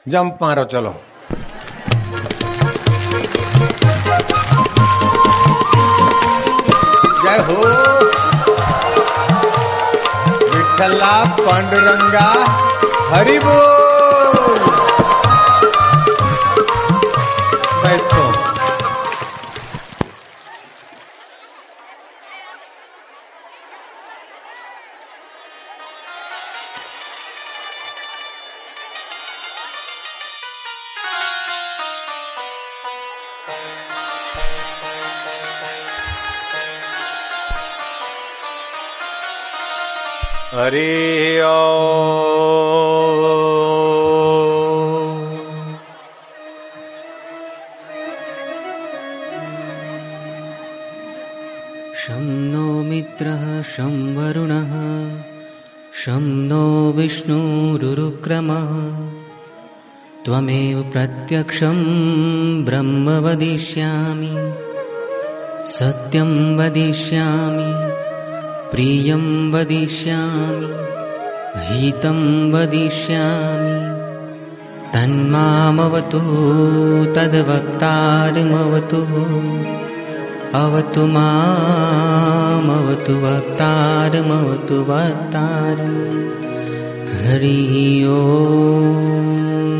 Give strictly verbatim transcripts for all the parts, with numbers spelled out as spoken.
Jump मारो चलो। जय हो विठ्ठला पांडुरंगा हरि बोल। बैठो। हरि ओम। शं नो मित्रः शं वरुणः शं नो विष्णुरुक्रमः त्वमेव प्रत्यक्षं ब्रह्म वदिष्यामि सत्यं वदिष्यामि प्रियं वदिष्यामि हितं वदिष्यामि तन्मामवतु तद्वक्तारमवतु अवतु मामवतु वक्तारमवतु वक्तारम् हरि ओम।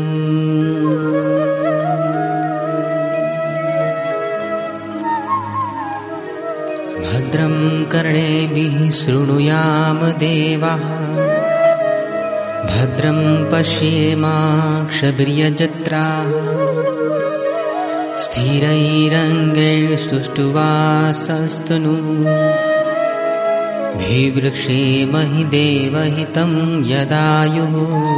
भद्रं कर्णेभिः शृणुयाम देवाः भद्रं पश्येमाक्षभिर्यजत्राः स्थिरैरङ्गैस्तुष्टुवासस्तनूभिर्वृक्षेमहि देवहितं यदायुः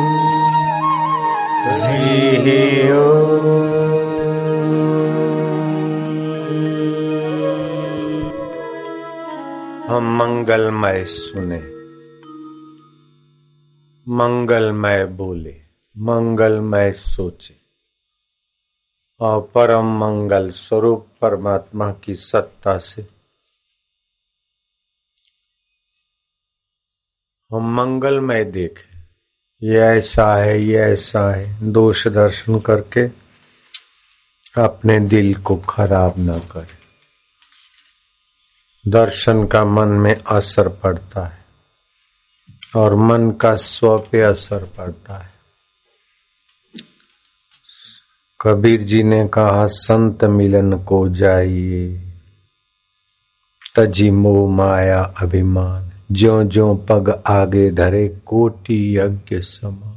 हरि ओम। हम मंगलमय सुने, मंगलमय बोले, मंगलमय सोचे और परम मंगल स्वरूप परमात्मा की सत्ता से हम मंगलमय देखें। ये ऐसा है, ये ऐसा है, दोष दर्शन करके अपने दिल को खराब न करें। दर्शन का मन में असर पड़ता है और मन का स्व पे असर पड़ता है। कबीर जी ने कहा संत मिलन को जाइए तजी मोह माया अभिमान ज्यों ज्यों पग आगे धरे कोटि यज्ञ समान।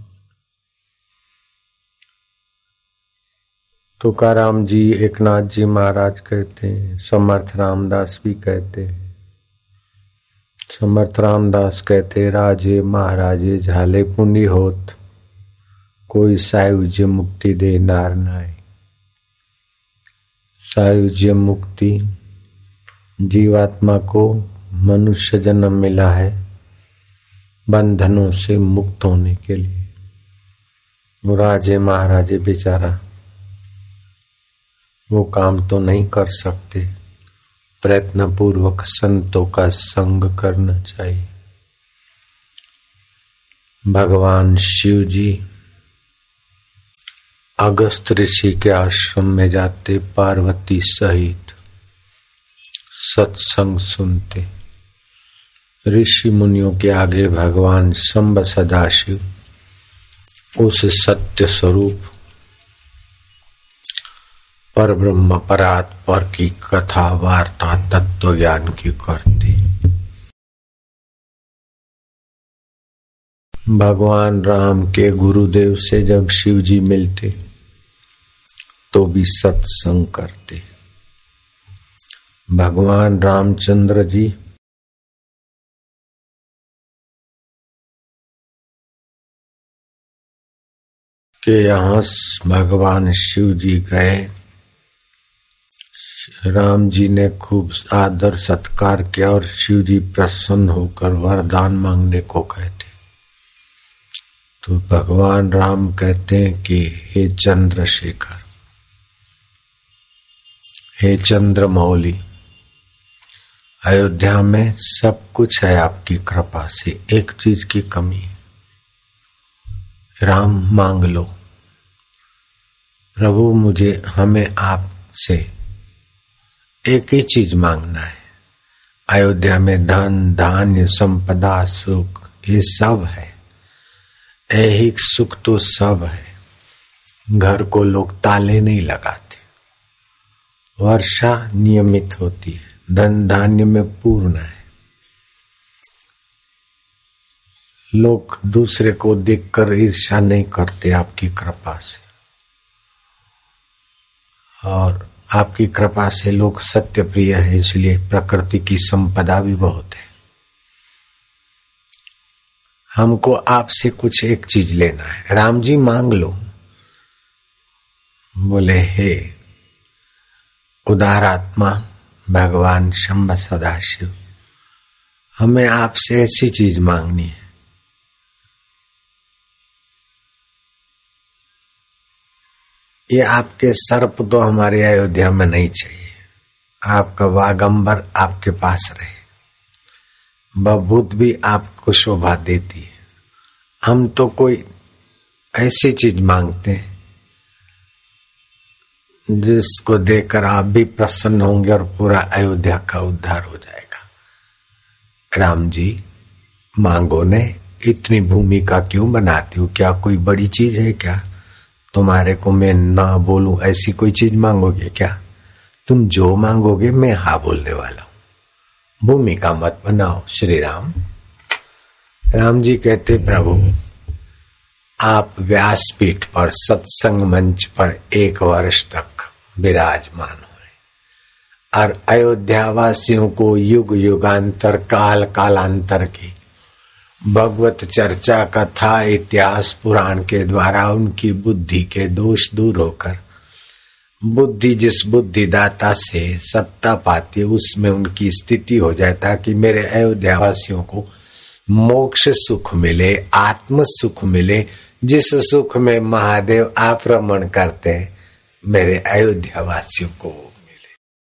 तुकाराम जी, एकनाथ जी महाराज कहते हैं, समर्थ रामदास भी कहते हैं। समर्थ रामदास कहते राजे महाराजे झाले पुण्य होत कोई सायुज्य मुक्ति दे नार नाय। सायुज्य मुक्ति जीवात्मा को मनुष्य जन्म मिला है बंधनों से मुक्त होने के लिए। वो राजे महाराजे बेचारा वो काम तो नहीं कर सकते, प्रयत्न पूर्वक संतों का संग करना चाहिए। भगवान शिव जी अगस्त ऋषि के आश्रम में जाते पार्वती सहित सत्संग सुनते। ऋषि मुनियों के आगे भगवान शंभ सदाशिव उस सत्य स्वरूप पर ब्रह्म परात्पर की कथा वार्ता तत्व ज्ञान की करते। भगवान राम के गुरुदेव से जब शिव जी मिलते तो भी सत्संग करते। भगवान रामचंद्र जी के यहाँ भगवान शिव जी गए। राम जी ने खूब आदर सत्कार किया और शिव जी प्रसन्न होकर वरदान मांगने को कहते। तो भगवान राम कहते हैं कि हे चंद्रशेखर, हे चंद्रमौली, अयोध्या में सब कुछ है आपकी कृपा से, एक चीज की कमी है। राम मांग लो। प्रभु मुझे हमें आपसे एक ही चीज मांगना है। अयोध्या में धन धान्य संपदा सुख ये सब है, ऐहिक सुख तो सब है। घर को लोग ताले नहीं लगाते, वर्षा नियमित होती है, धन धान्य में पूर्ण है। लोग दूसरे को देखकर ईर्ष्या नहीं करते आपकी कृपा से, और आपकी कृपा से लोग सत्य प्रिय है, इसलिए प्रकृति की संपदा भी बहुत है। हमको आपसे कुछ एक चीज लेना है। राम जी मांग लो। बोले हे उदारात्मा भगवान शंभ सदाशिव, हमें आपसे ऐसी चीज मांगनी है। ये आपके सर्प तो हमारे अयोध्या में नहीं चाहिए, आपका वागंबर आपके पास रहे, बभूत भी आपको शोभा देती है। हम तो कोई ऐसी चीज मांगते हैं जिसको देकर आप भी प्रसन्न होंगे और पूरा अयोध्या का उद्धार हो जाएगा। राम जी मांगो ने, इतनी भूमिका क्यों बनाती हो? क्या कोई बड़ी चीज है क्या? तुम्हारे को मैं ना बोलूं ऐसी कोई चीज मांगोगे क्या? तुम जो मांगोगे मैं हाँ बोलने वाला हूं। भूमिका मत बनाओ। श्री राम राम जी कहते प्रभु आप व्यासपीठ पर सत्संग मंच पर एक वर्ष तक विराजमान हुए और अयोध्या वासियों को युग युगांतर काल कालांतर की भगवत चर्चा कथा इतिहास पुराण के द्वारा उनकी बुद्धि के दोष दूर होकर बुद्धि जिस बुद्धिदाता से सत्ता पाती है उसमें उनकी स्थिति हो जाए, ताकि मेरे अयोध्या वासियों को मोक्ष सुख मिले, आत्म सुख मिले, जिस सुख में महादेव आक्रमण करते हैं मेरे अयोध्या वासियों को मिले।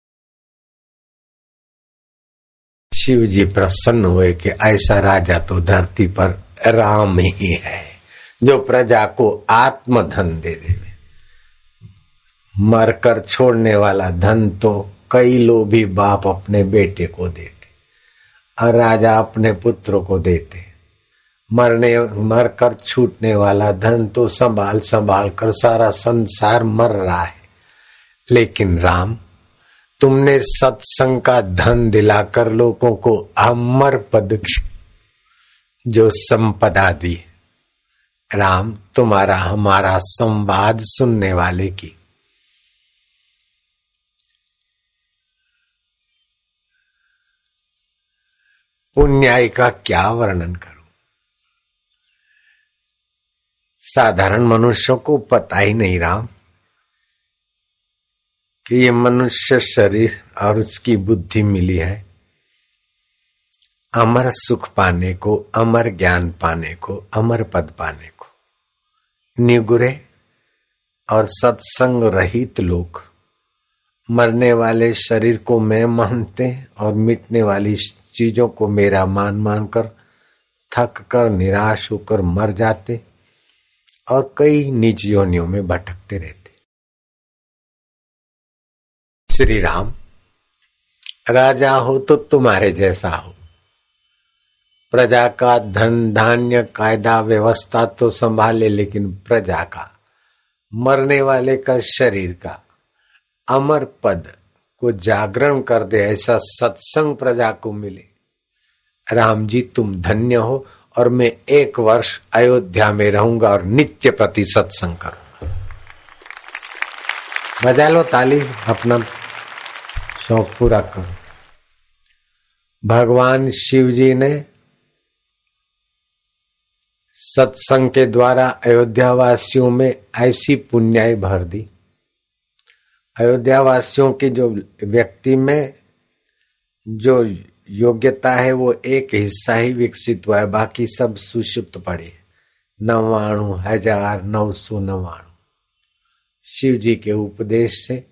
शिव जी प्रसन्न हुए कि ऐसा राजा तो धरती पर राम ही है जो प्रजा को आत्म धन दे देवे। मरकर छोड़ने वाला धन तो कई लोभी बाप अपने बेटे को देते और राजा अपने पुत्रों को देते। मरने मरकर छूटने वाला धन तो संभाल संभाल कर सारा संसार मर रहा है, लेकिन राम तुमने सत्संग का धन दिलाकर लोगों को अमर पद जो संपदा दी। राम तुम्हारा हमारा संवाद सुनने वाले की पुण्याई का क्या वर्णन करूं? साधारण मनुष्यों को पता ही नहीं राम कि ये मनुष्य शरीर और उसकी बुद्धि मिली है अमर सुख पाने को, अमर ज्ञान पाने को, अमर पद पाने को। निगुरे और सत्संग रहित लोग मरने वाले शरीर को मैं मानते और मिटने वाली चीजों को मेरा मान मान कर थक कर निराश होकर मर जाते और कई निज योनियों में भटकते रहते। श्री राम राजा हो तो तुम्हारे जैसा हो, प्रजा का धन धान्य कायदा व्यवस्था तो संभाले, लेकिन प्रजा का मरने वाले का शरीर का अमर पद को जागरण कर दे, ऐसा सत्संग प्रजा को मिले। राम जी तुम धन्य हो और मैं एक वर्ष अयोध्या में रहूंगा और नित्य प्रति सत्संग करूंगा। बजा लो ताली, अपना शौक पूरा करो। भगवान शिव जी ने सत्संग के द्वारा अयोध्या वासियों में ऐसी पुण्याई भर दी। अयोध्या वासियों की जो व्यक्ति में जो योग्यता है वो एक हिस्सा ही विकसित हुआ है, बाकी सब सुषुप्त पड़े। नवाणु हजार नौ सौ नवाणु शिव जी के उपदेश से,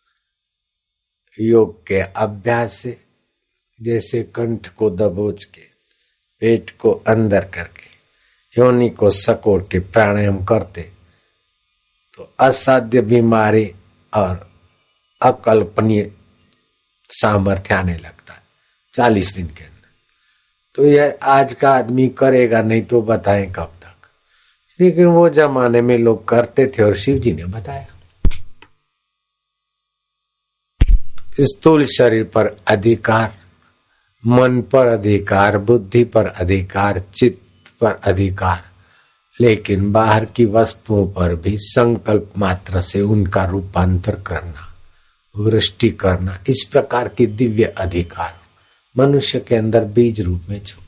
योग के अभ्यास से, जैसे कंठ को दबोच के पेट को अंदर करके योनि को सकोड़ के प्राणायाम करते तो असाध्य बीमारी और अकल्पनीय सामर्थ्य आने लगता है चालीस दिन के अंदर। तो यह आज का आदमी करेगा नहीं तो बताएं कब तक। लेकिन वो जमाने में लोग करते थे और शिव जी ने बताया। स्थूल शरीर पर अधिकार, मन पर अधिकार, बुद्धि पर अधिकार, चित्त पर अधिकार, लेकिन बाहर की वस्तुओं पर भी संकल्प मात्र से उनका रूपांतर करना, वृष्टि करना, इस प्रकार की दिव्य अधिकार मनुष्य के अंदर बीज रूप में छुपे।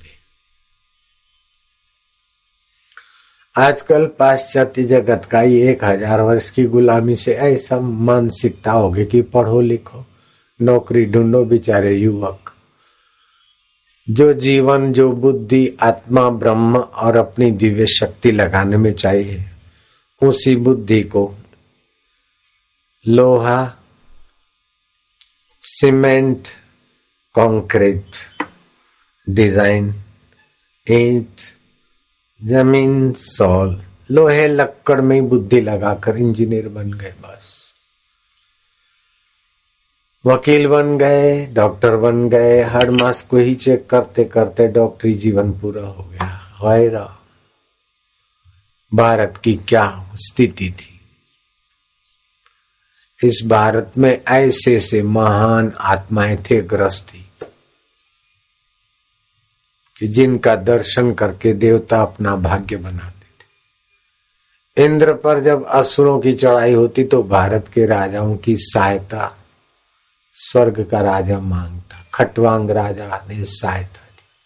आजकल पाश्चात्य जगत का ये एक हजार वर्ष की गुलामी से ऐसा मानसिकता होगी कि पढ़ो लिखो नौकरी ढूंढो। बेचारे युवक जो जीवन, जो बुद्धि, आत्मा, ब्रह्म और अपनी दिव्य शक्ति लगाने में चाहिए, उसी बुद्धि को लोहा, सीमेंट, कंक्रीट, डिजाइन, ईंट, जमीन, सॉल, लोहे लक्कड़ में ही बुद्धि लगाकर इंजीनियर बन गए। बस वकील बन गए, डॉक्टर बन गए, हर मास को ही चेक करते करते डॉक्टरी जीवन पूरा हो गया। वायरा भारत की क्या स्थिति थी। इस भारत में ऐसे से महान आत्माएं थे ग्रस्ती कि जिनका दर्शन करके देवता अपना भाग्य बनाते थे। इंद्र पर जब असुरों की चढ़ाई होती तो भारत के राजाओं की सहायता स्वर्ग का राजा मांगता। खटवांग राजा ने सहायता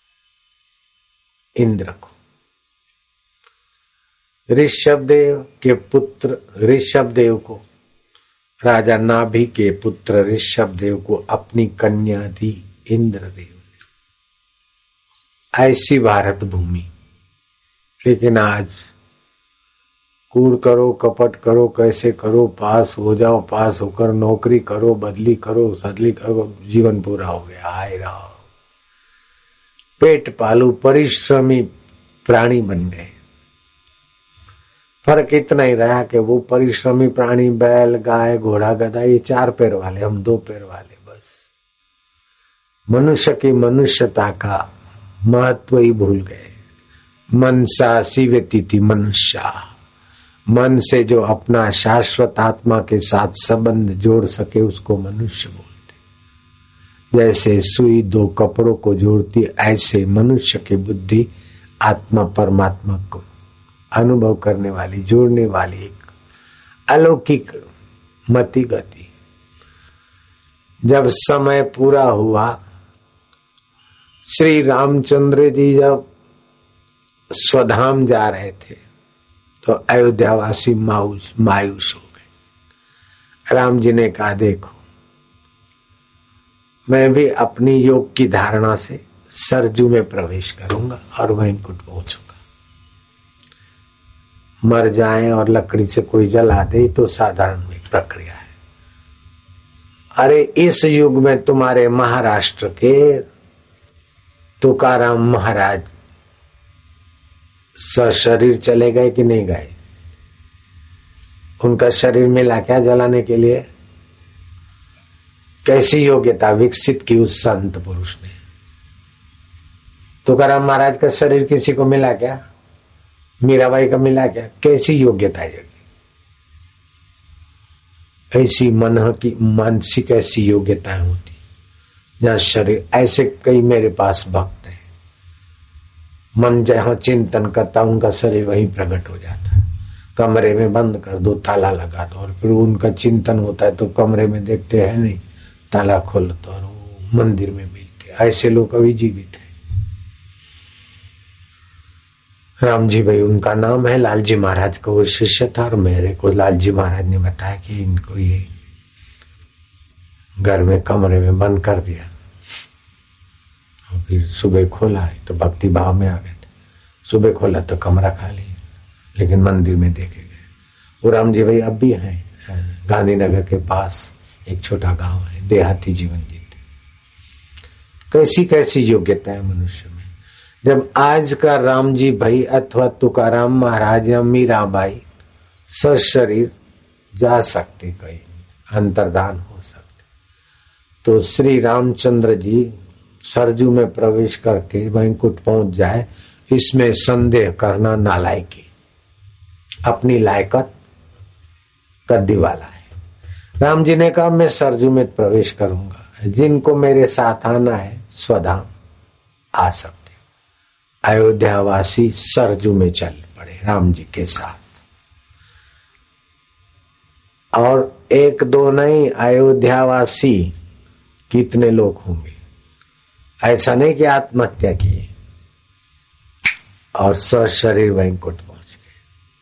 दी इंद्र को। ऋषभदेव के पुत्र ऋषभदेव को, राजा नाभि के पुत्र ऋषभदेव को अपनी कन्या दी इंद्रदेव ने। ऐसी भारत भूमि। लेकिन आज कूड़ करो, कपट करो, कैसे करो, पास हो जाओ, पास होकर नौकरी करो, बदली करो, सदली करो, जीवन पूरा हो गया। आए रहो पेट पालू परिश्रमी प्राणी बन गए। फर्क इतना ही रहा कि वो परिश्रमी प्राणी बैल, गाय, घोड़ा, गधा ये चार पैर वाले, हम दो पैर वाले। बस मनुष्य की मनुष्यता का महत्व ही भूल गए। मनसा सीवती मनुष्य, मन से जो अपना शाश्वत आत्मा के साथ संबंध जोड़ सके उसको मनुष्य बोलते। जैसे सुई दो कपड़ों को जोड़ती, ऐसे मनुष्य की बुद्धि आत्मा परमात्मा को अनुभव करने वाली, जोड़ने वाली एक अलौकिक मति गति। जब समय पूरा हुआ, श्री रामचंद्र जी जब स्वधाम जा रहे थे तो अयोध्यावासी मायूस मायूस हो गए। राम जी ने कहा, देखो मैं भी अपनी योग की धारणा से सरजू में प्रवेश करूंगा और वैकुंठ पहुंचूंगा। मर जाए और लकड़ी से कोई जला दे तो साधारण प्रक्रिया है। अरे इस युग में तुम्हारे महाराष्ट्र के तुकाराम महाराज सशरीर चले गए कि नहीं गए? उनका शरीर मिला क्या जलाने के लिए? कैसी योग्यता विकसित की उस संत पुरुष ने? तुकाराम महाराज का शरीर किसी को मिला क्या? मीराबाई का मिला क्या? कैसी योग्यता है? ऐसी मन की मानसिक ऐसी योग्यताएं होती जहाँ शरीर। ऐसे कई मेरे पास भक्त हैं, मन जहाँ चिंतन करता उनका शरीर वहीं प्रकट हो जाता है। कमरे में बंद कर दो, ताला लगा दो और फिर उनका चिंतन होता है तो कमरे में देखते हैं नहीं, ताला खोल दो और वो मंदिर में मिलते। ऐसे लोग अभी जीवित है। राम जी भाई उनका नाम है। लालजी महाराज को वो शिष्य था और मेरे को लालजी महाराज ने बताया कि इनको ये घर में कमरे में बंद कर दिया और फिर सुबह खोला है तो भक्ति भाव में आ गए थे। सुबह खोला तो कमरा खाली, लेकिन मंदिर में देखे गए। वो राम जी भाई अब भी हैं। गांधीनगर के पास एक छोटा गांव है, देहाती जीवन जीते। कैसी कैसी योग्यता है मनुष्य में। जब आज का राम जी भाई अथवा तुकाराम महाराज या मीराबाई सशरीर जा सकते, कहीं अंतर्धान हो सकते। तो श्री रामचंद्र जी सरजू में प्रवेश करके वैकुंठ पहुंच जाए, इसमें संदेह करना नालायकी, अपनी लायकत गद्दी वाला है। राम जी ने कहा मैं सरजू में प्रवेश करूंगा, जिनको मेरे साथ आना है स्वधाम आ सकते। अयोध्यावासी सरजू में चल पड़े राम जी के साथ, और एक दो नहीं, अयोध्यावासी कितने लोग होंगे। ऐसा नहीं कि आत्महत्या किए और सशरीर वैकुंठ पहुंच गए।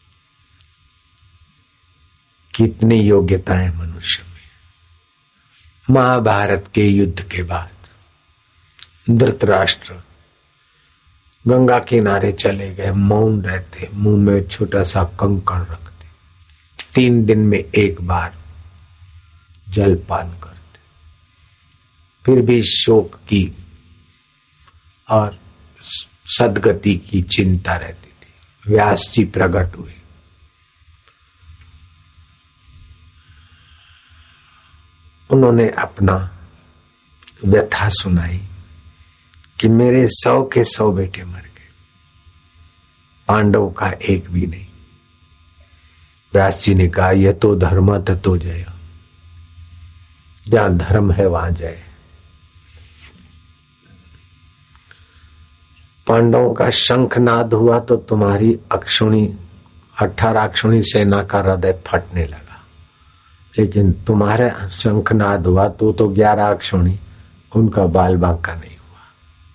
कितनी योग्यता है मनुष्य में। महाभारत के युद्ध के बाद धृतराष्ट्र गंगा किनारे चले गए, मौन रहते, मुंह में छोटा सा कंकड़ रखते, तीन दिन में एक बार जलपान करते, फिर भी शोक की और सदगति की चिंता रहती थी। व्यास जी प्रकट हुए, उन्होंने अपना व्यथा सुनाई कि मेरे सौ के सौ बेटे मर गए, पांडव का एक भी नहीं। व्यास जी ने कहा यह तो धर्म ततो जय, जहां धर्म है वहां जय। पांडवों का शंखनाद हुआ तो तुम्हारी अक्षुणी अठारह अक्षुणी सेना का हृदय फटने लगा, लेकिन तुम्हारे शंखनाद हुआ तो तो ग्यारह अक्षुणी, उनका बाल बांका नहीं हुआ।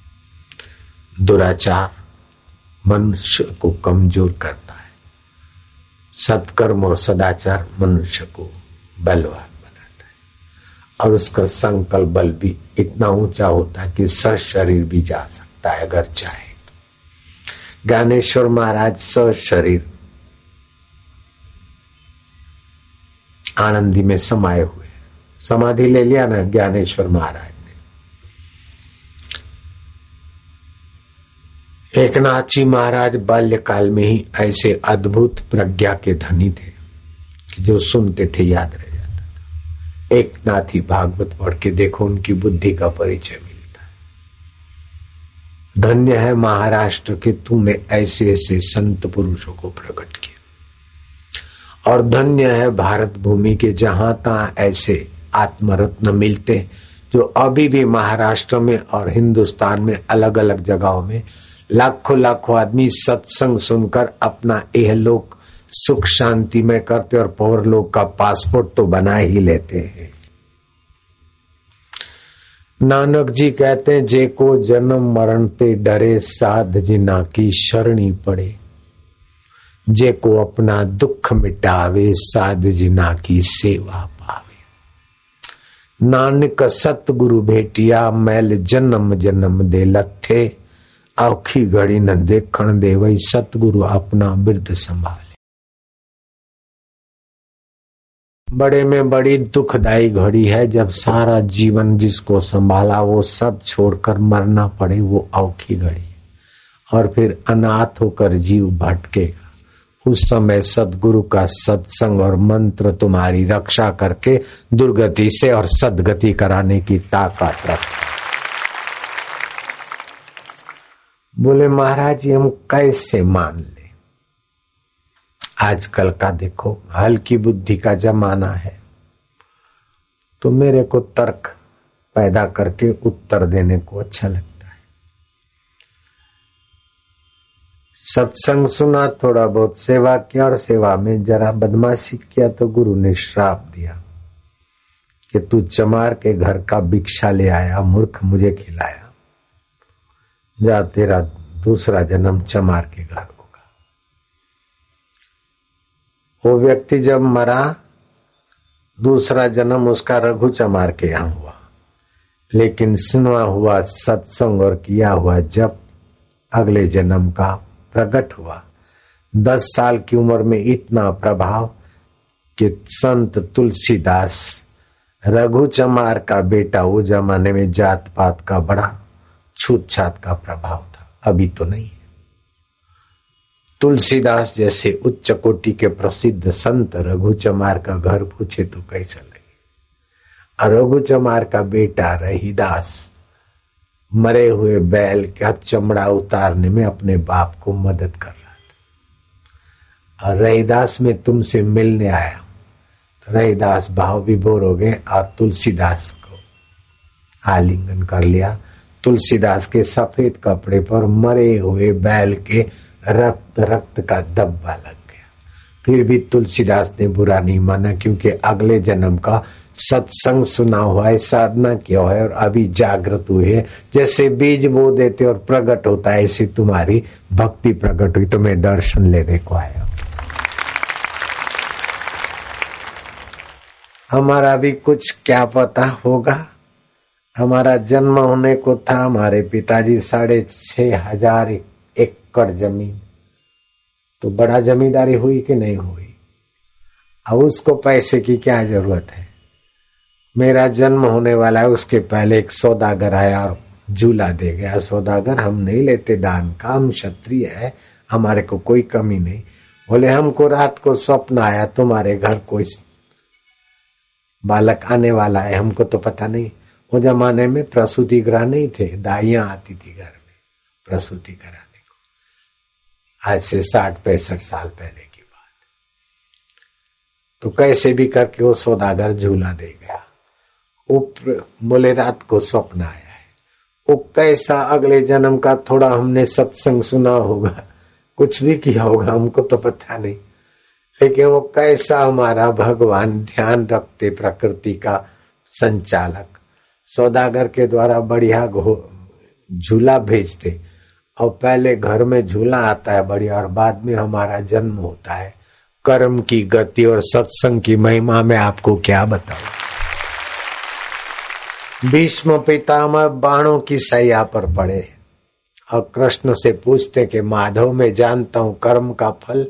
दुराचार मनुष्य को कमजोर करता है, सत्कर्म और सदाचार मनुष्य को बलवान बनाता है, और उसका संकल्प बल भी इतना ऊंचा होता है कि सशरीर भी जा सकता है अगर चाहे तो। ज्ञानेश्वर महाराज सशरीर आनंदी में समाये हुए, समाधि ले लिया ना ज्ञानेश्वर महाराज ने। एकनाथ जी महाराज बाल्यकाल में ही ऐसे अद्भुत प्रज्ञा के धनी थे कि जो सुनते थे याद रह जाता था। एकनाथ ही भागवत पढ़ के देखो, उनकी बुद्धि का परिचय मिलता है। धन्य है महाराष्ट्र के तूने ऐसे ऐसे संत पुरुषों को प्रकट किया, और धन्य है भारत भूमि के जहां तहां ऐसे आत्मरत्न मिलते जो अभी भी महाराष्ट्र में और हिंदुस्तान में अलग अलग जगहों में लाखों लाखों आदमी सत्संग सुनकर अपना इहलोक सुख शांति में करते और परलोक का पासपोर्ट तो बना ही लेते हैं। नानक जी कहते हैं जे को जन्म मरण ते डरे, साध जिना की शरणी पड़े। जे को अपना दुख मिटावे, साध जिना की सेवा पावे। नानक सतगुरु भेटिया, मैल जन्म जन्म दे लथे। औखी घड़ी न देखण दे, वही सतगुरु अपना बिरद संभाले। बड़े में बड़ी दुखदायी घड़ी है जब सारा जीवन जिसको संभाला वो सब छोड़कर मरना पड़े, वो औखी घड़ी। और फिर अनाथ होकर जीव भटकेगा। उस समय सद्गुरु का सत्संग और मंत्र तुम्हारी रक्षा करके दुर्गति से और सद्गति कराने की ताकत रखता। बोले महाराज जी हम कैसे मान ले? आजकल का देखो हल्की बुद्धि का जमाना है, तो मेरे को तर्क पैदा करके उत्तर देने को अच्छा लगता है। सत्संग सुना, थोड़ा बहुत सेवा किया, और सेवा में जरा बदमाशी किया तो गुरु ने श्राप दिया कि तू चमार के घर का भिक्षा ले आया, मूर्ख, मुझे खिलाया, जा तेरा दूसरा जन्म चमार के घर होगा। वो व्यक्ति जब मरा, दूसरा जन्म उसका रघु चमार के यहां हुआ, लेकिन सुना हुआ सत्संग और किया हुआ जब अगले जन्म का प्रकट हुआ। दस साल की उम्र में इतना प्रभाव कि संत तुलसीदास रघु चमार का बेटा, वो जमाने में जात पात का बड़ा छूत छात का प्रभाव था, अभी तो नहीं। तुलसीदास जैसे उच्च कोटि के प्रसिद्ध संत रघु चमार का घर पूछे तो कैसा लगे। और रघु चमार का बेटा रहीदास मरे हुए बैल का चमड़ा उतारने में अपने बाप को मदद कर रहा था। और रहीदास में तुमसे मिलने आया। तो रहीदास भाव विभोर हो गए और तुलसीदास को आलिंगन कर लिया। तुलसीदास के सफेद कपड़े पर मरे हुए बैल के रक्त रक्त का धब्बा लग गया। फिर भी तुलसीदास ने बुरा नहीं माना, क्योंकि अगले जन्म का सत्संग सुना हुआ है, साधना किया है और अभी जागृत हुए है। जैसे बीज बो देते और प्रकट होता है, ऐसी तुम्हारी भक्ति प्रकट हुई तो मैं दर्शन लेने को आया। हमारा भी कुछ क्या पता होगा। हमारा जन्म होने को था, हमारे पिताजी साढ़े छह हजार एकड़ जमीन, तो बड़ा जमींदारी हुई कि नहीं हुई। अब उसको पैसे की क्या जरूरत है। मेरा जन्म होने वाला है, उसके पहले एक सौदागर आया और झूला दे गया। सौदागर हम नहीं लेते दान का, हम क्षत्रिय है, हमारे को कोई कमी नहीं। बोले हमको रात को स्वप्न आया तुम्हारे घर कोई बालक आने वाला है, हमको तो पता नहीं। वो जमाने में प्रसूति गृह नहीं थे, दाइयां आती थी घर में प्रसूति कराने को। आज से साठ पैंसठ साल पहले की बात। तो कैसे भी करके वो सौदागर झूला दे गया। वो बोले रात को स्वप्न आया है। वो कैसा अगले जन्म का थोड़ा हमने सत्संग सुना होगा, कुछ भी किया होगा, हमको तो पता नहीं। लेकिन वो कैसा हमारा भगवान ध्यान रखते, प्रकृति का संचालक, सौदागर के द्वारा बढ़िया झूला भेजते। और पहले घर में झूला आता है बढ़िया, और बाद में हमारा जन्म होता है। कर्म की गति और सत्संग की महिमा में आपको क्या बताऊं। भीष्म पितामह बाणों की सैया पर पड़े और कृष्ण से पूछते कि माधव मैं जानता हूं कर्म का फल,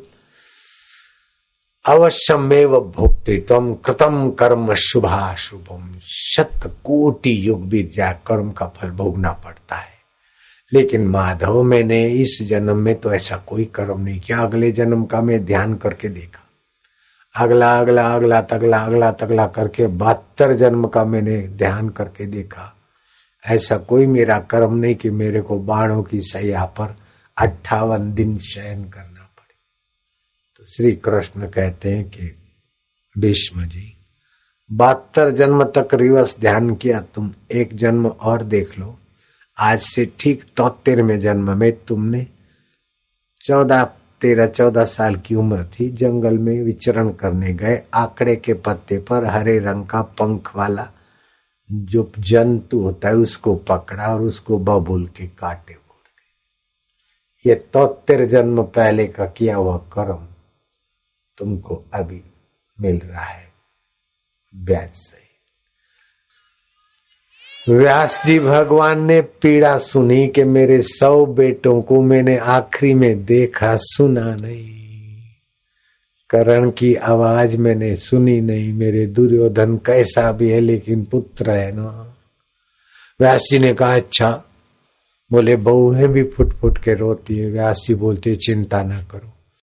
अवश्यमेव भोक्तृत्वम कृतम कर्म शुभाशुभम। शत कोटि युग बीत जाए कर्म का फल भोगना पड़ता है। लेकिन माधव मैंने इस जन्म में तो ऐसा कोई कर्म नहीं किया। अगले जन्म का मैं ध्यान करके देखा, अगला अगला अगला तगला अगला तगला करके बहत्तर जन्म का मैंने ध्यान करके देखा। ऐसा कोई मेरा कर्म नहीं कि मेरे को बाणों की सैया पर अट्ठावन दिन शयन करना पड़े। तो श्री कृष्ण कहते हैं कि भीष्म जी बहत्तर जन्म तक रिवर्स ध्यान किया, तुम एक जन्म और देख लो। आज से ठीक तोतेरवें जन्म में तुमने चौदह तेरह चौदह साल की उम्र थी, जंगल में विचरण करने गए। आकड़े के पत्ते पर हरे रंग का पंख वाला जो जंतु होता है उसको पकड़ा और उसको बबूल के काटे बोल गए। ये तोतेर जन्म पहले का किया हुआ कर्म तुमको अभी मिल रहा है ब्याज से। व्यास जी भगवान ने पीड़ा सुनी कि मेरे सौ बेटों को मैंने आखिरी में देखा सुना नहीं, कर्ण की आवाज मैंने सुनी नहीं। मेरे दुर्योधन कैसा भी है लेकिन पुत्र है ना। व्यास जी ने कहा अच्छा। बोले बहुएं भी फुट फुट के रोती है। व्यास जी बोलते चिंता ना करो,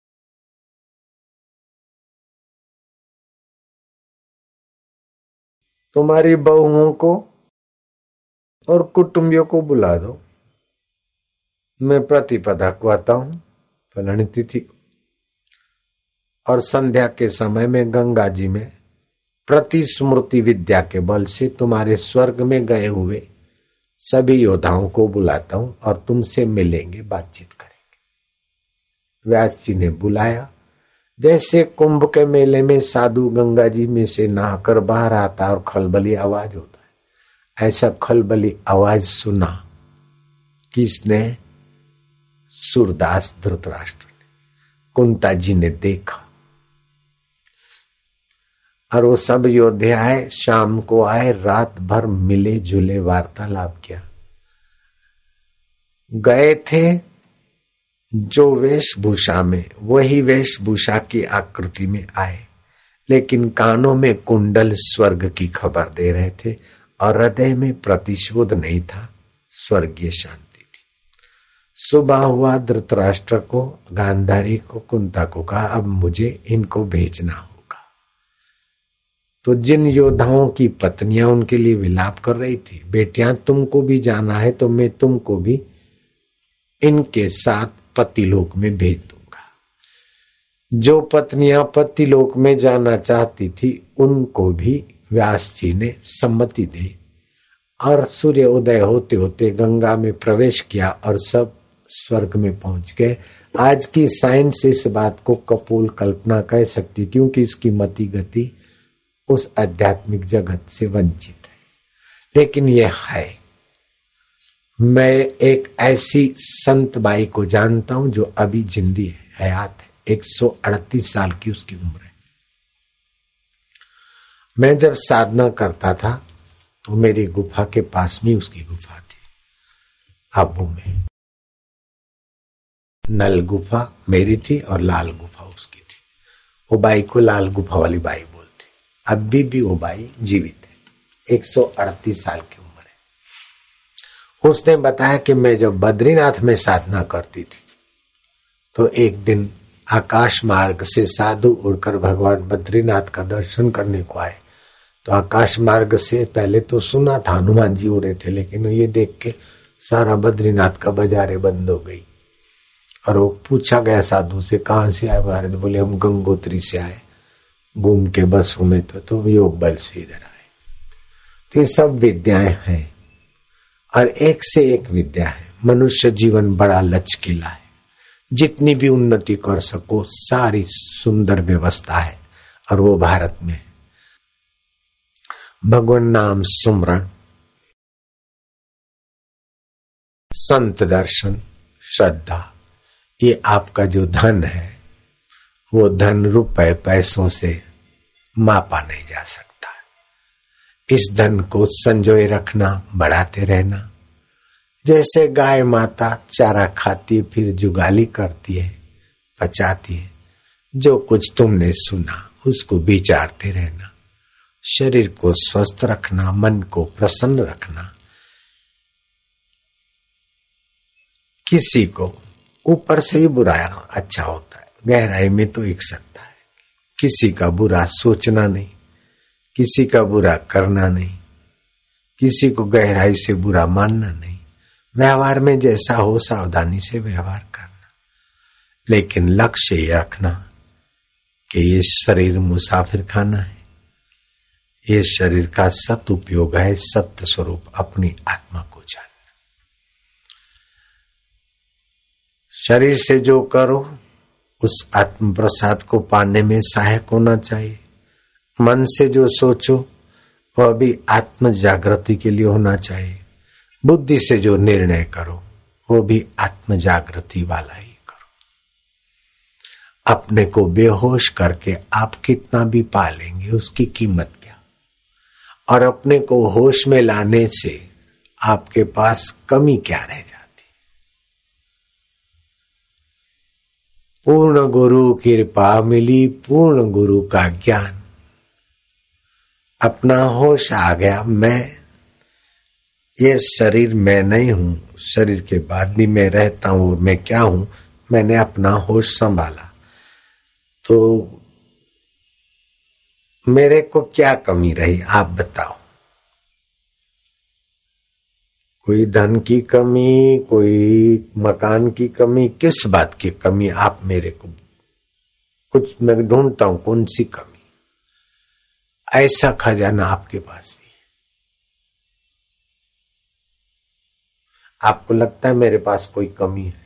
तुम्हारी बहुओं को और कुटुंबियों को बुला दो, मैं प्रतिपदा को आता हूं फलानी तिथि को। और संध्या के समय में गंगा जी में प्रतिस्मृति विद्या के बल से तुम्हारे स्वर्ग में गए हुए सभी योद्धाओं को बुलाता हूं और तुमसे मिलेंगे, बातचीत करेंगे। व्यास जी ने बुलाया। जैसे कुंभ के मेले में साधु गंगा जी में से नहाकर बाहर आता और खलबली आवाज होता है, ऐसा खलबली आवाज सुना। किसने? सूरदास धृतराष्ट्र ने। कुंता जी ने देखा और वो सब योद्धा आए, शाम को आए, रात भर मिले जुले वार्तालाप किया। गए थे जो वेशभूषा में, वही वेशभूषा की आकृति में आए, लेकिन कानों में कुंडल स्वर्ग की खबर दे रहे थे और हृदय में प्रतिशोध नहीं था, स्वर्गीय शांति थी। सुबह हुआ धृतराष्ट्र को, गांधारी को, कुंता को कहा अब मुझे इनको भेजना होगा। तो जिन योद्धाओं की पत्नियां उनके लिए विलाप कर रही थी, बेटियां तुमको भी जाना है तो मैं तुमको भी इनके साथ पतिलोक में भेज दूंगा। जो पत्नियां पतिलोक में जाना चाहती थी उनको भी व्यास जी ने सम्मति दी और सूर्य उदय होते होते गंगा में प्रवेश किया और सब स्वर्ग में पहुंच गए। आज की साइंस इस बात को कपोल कल्पना कह सकती, क्योंकि इसकी मति गति उस आध्यात्मिक जगत से वंचित है, लेकिन यह है। मैं एक ऐसी संत बाई को जानता हूं जो अभी जिंदी है, हयात है, एक सौ अड़तीस साल की उसकी उम्र है। मैं जब साधना करता था तो मेरी गुफा के पास में उसकी गुफा थी, आबू में। नल गुफा मेरी थी और लाल गुफा उसकी थी। वो बाई को लाल गुफा वाली बाई बोलती। अभी भी वो बाई जीवित है, एक सौ अड़तीस साल की उम्र है। उसने बताया कि मैं जब बद्रीनाथ में साधना करती थी तो एक दिन आकाश मार्ग से साधु उड़कर भगवान बद्रीनाथ का दर्शन करने को आए। तो आकाश मार्ग से पहले तो सुना था हनुमान जी उड़े थे, लेकिन ये देख के सारा बद्रीनाथ का बाजारे बंद हो गई। और वो पूछा गया साधु से कहां से आए, महाराज बोले हम गंगोत्री से आए, घूम के बसों में तो, तो योग बल से इधर आए। तो ये सब विद्याएं हैं और एक से एक विद्या है। मनुष्य जीवन बड़ा लचकीला है, जितनी भी उन्नति कर सको सारी सुंदर व्यवस्था है और वो भारत में है। भगवान नाम सुमरण, संत दर्शन, श्रद्धा, ये आपका जो धन है वो धन रुपए पैसों से मापा नहीं जा सकता। इस धन को संजोए रखना, बढ़ाते रहना। जैसे गाय माता चारा खाती है फिर जुगाली करती है, पचाती है, जो कुछ तुमने सुना उसको विचारते रहना। शरीर को स्वस्थ रखना, मन को प्रसन्न रखना। किसी को ऊपर से ही बुरा अच्छा होता है, गहराई में तो एक सकता है। किसी का बुरा सोचना नहीं, किसी का बुरा करना नहीं, किसी को गहराई से बुरा मानना नहीं। व्यवहार में जैसा हो सावधानी से व्यवहार करना, लेकिन लक्ष्य ये रखना कि ये शरीर मुसाफिर खाना है, ये शरीर का सत उपयोग है, सत्य स्वरूप अपनी आत्मा को जानना। शरीर से जो करो उस आत्म प्रसाद को पाने में सहायक होना चाहिए। मन से जो सोचो वह भी आत्म जागृति के लिए होना चाहिए। बुद्धि से जो निर्णय करो वो भी आत्म जागृति वाला ही करो। अपने को बेहोश करके आप कितना भी पा लेंगे उसकी कीमत क्या, और अपने को होश में लाने से आपके पास कमी क्या रह जाती। पूर्ण गुरु कृपा मिली, पूर्ण गुरु का ज्ञान। अपना होश आ गया, मैं ये शरीर मैं नहीं हूं, शरीर के बाद भी मैं रहता हूं, मैं क्या हूं, मैंने अपना होश संभाला। तो मेरे को क्या कमी रही आप बताओ। कोई धन की कमी, कोई मकान की कमी, किस बात की कमी आप मेरे को, कुछ मैं ढूंढता हूं कौन सी कमी। ऐसा खजाना आपके पास भी है। आपको लगता है मेरे पास कोई कमी है,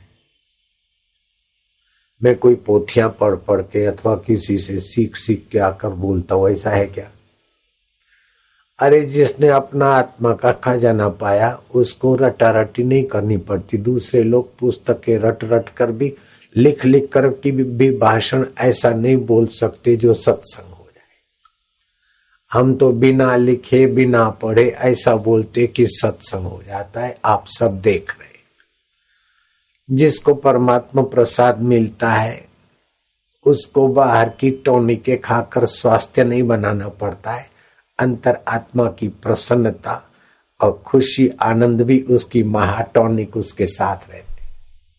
मैं कोई पोथियां पढ़ पढ़ के अथवा किसी से सीख सीख के आकर बोलता हूं, ऐसा है क्या? अरे जिसने अपना आत्मा का खजाना पाया उसको रटा रटी नहीं करनी पड़ती। दूसरे लोग पुस्तकें रट रट कर भी, लिख लिख कर की भी भाषण ऐसा नहीं बोल सकते जो सत्संग हो जाए। हम तो बिना लिखे बिना पढ़े ऐसा बोलते कि सत्संग हो जाता है। आप सब देख रहे। जिसको परमात्मा प्रसाद मिलता है उसको बाहर की टॉनिकें खाकर स्वास्थ्य नहीं बनाना पड़ता है। अंतर आत्मा की प्रसन्नता और खुशी आनंद भी उसकी महाटॉनिक उसके साथ रहते।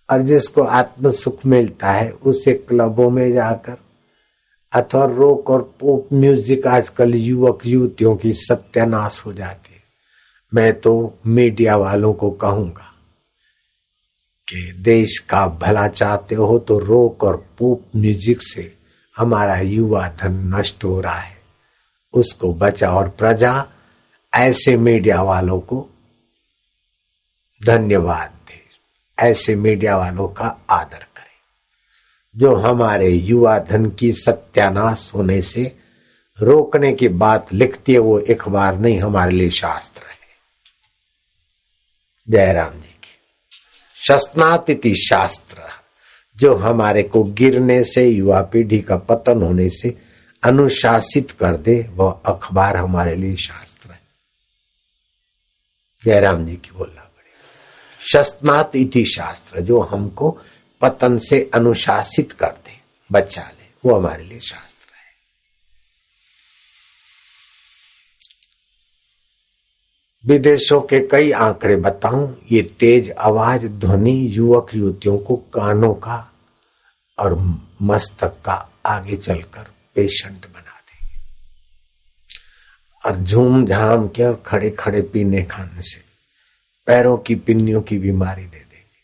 और जिसको आत्म सुख मिलता है उसे क्लबों में जाकर अथवा रॉक और पॉप म्यूजिक आजकल युवक युवतियों की सत्यानाश हो जाती है। मैं तो मीडिया वालों को कहूंगा कि देश का भला चाहते हो तो रॉक और पॉप म्यूजिक से हमारा युवा धन नष्ट हो रहा है, उसको बचाओ। और प्रजा ऐसे मीडिया वालों को धन्यवाद दे, ऐसे मीडिया वालों का आदर करे जो हमारे युवा धन की सत्यानाश होने से रोकने की बात लिखती है। वो अखबार नहीं, हमारे लिए शास्त्र है। जयराम जी की शस्नात इति शास्त्र, जो हमारे को गिरने से, युवा पीढ़ी का पतन होने से अनुशासित कर दे, वह अखबार हमारे लिए शास्त्र है। जयराम जी की बोलना पड़ेगा। शस्नात इति शास्त्र, जो हमको पतन से अनुशासित कर दे, बचा ले, वो हमारे लिए शास्त्र है। विदेशों के कई आंकड़े बताऊं, ये तेज आवाज ध्वनि युवक युवतियों को कानों का और मस्तक का आगे चलकर पेशेंट बना देंगे, और झूम झाम के और खड़े खड़े पीने खाने से पैरों की पिन्नियों की बीमारी दे देंगे।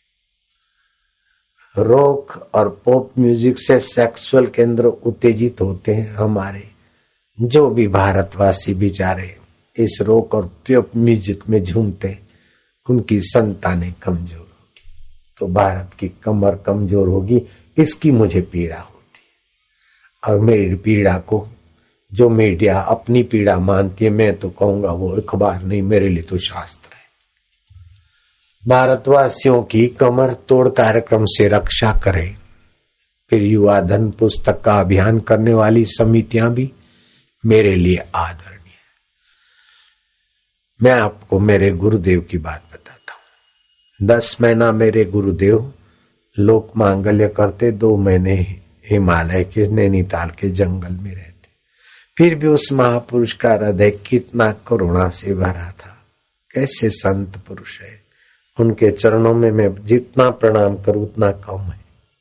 रॉक और पॉप म्यूजिक से सेक्सुअल केंद्र उत्तेजित होते हैं हमारे। जो भी भारतवासी बेचारे इस रॉक और पॉप म्यूजिक में झूमते, उनकी संतानें कमजोर होगी, तो भारत की कमर कमजोर होगी। इसकी मुझे पीड़ा होती है, और मेरी पीड़ा को जो मीडिया अपनी पीड़ा मानती है, मैं तो कहूंगा वो अखबार नहीं, मेरे लिए तो शास्त्र है। भारतवासियों की कमर तोड़ कार्यक्रम से रक्षा करें। फिर युवा धन पुस्तक का अभियान करने वाली समितियां भी मेरे लिए आदरणीय है। मैं आपको मेरे गुरुदेव की बात बताता हूं। दस महीना मेरे गुरुदेव लोक मांगल्य करते, दो महीने हिमालय के नैनीताल के जंगल में रहते। फिर भी उस महापुरुष का हृदय कितना करुणा से भरा था। कैसे संत पुरुष है, उनके चरणों में मैं जितना प्रणाम करूं उतना कम है।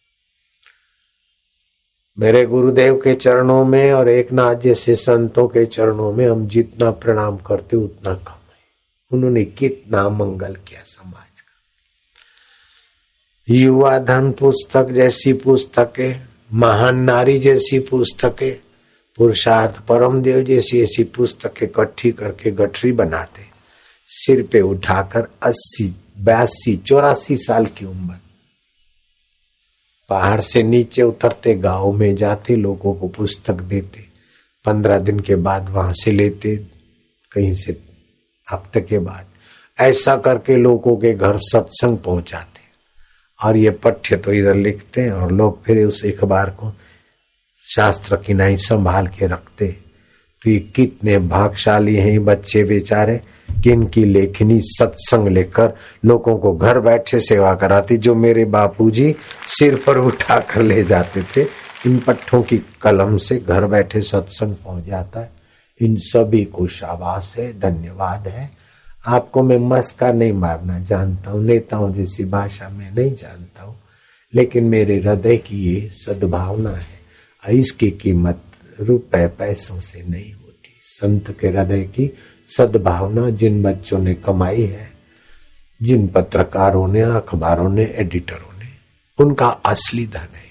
मेरे गुरुदेव के चरणों में और एक नाथ जैसे संतों के चरणों में हम जितना प्रणाम करते उतना कम है। उन्होंने कितना मंगल किया समाज का। युवा धन पुस्तक जैसी पुस्तकें, महान नारी जैसी पुस्तकें, पुरुषार्थ परम देव जैसी ऐसी पुस्तकें इकट्ठी करके गठरी बनाते, सिर पे उठाकर अस्सी बयासी चौरासी साल की उम्र पहाड़ से नीचे उतरते, गांव में जाते, लोगों को पुस्तक देते, पंद्रह दिन के बाद वहां से लेते, कहीं से हफ्ते के बाद, ऐसा करके लोगों के घर सत्संग पहुंचाते। और ये पठ्य तो इधर लिखते हैं और लोग फिर उस अखबार को शास्त्र की नहीं संभाल के रखते। तो ये कितने भाग्यशाली हैं ये बच्चे बेचारे कि इनकी लेखनी सत्संग लेकर लोगों को घर बैठे सेवा कराती। जो मेरे बापूजी सिर पर उठा कर ले जाते थे, इन पट्टों की कलम से घर बैठे सत्संग पहुंच जाता है। इन सभी को शाबाश है, धन्यवाद है। आपको मैं मस्का नहीं मारना जानता हूँ, नेताओं जैसी भाषा में नहीं जानता हूँ, लेकिन मेरे हृदय की ये सद्भावना है। इसकी कीमत रुपए पैसों से नहीं होती। संत के हृदय की सद्भावना जिन बच्चों ने कमाई है, जिन पत्रकारों ने, अखबारों ने, एडिटरों ने, उनका असली धन है।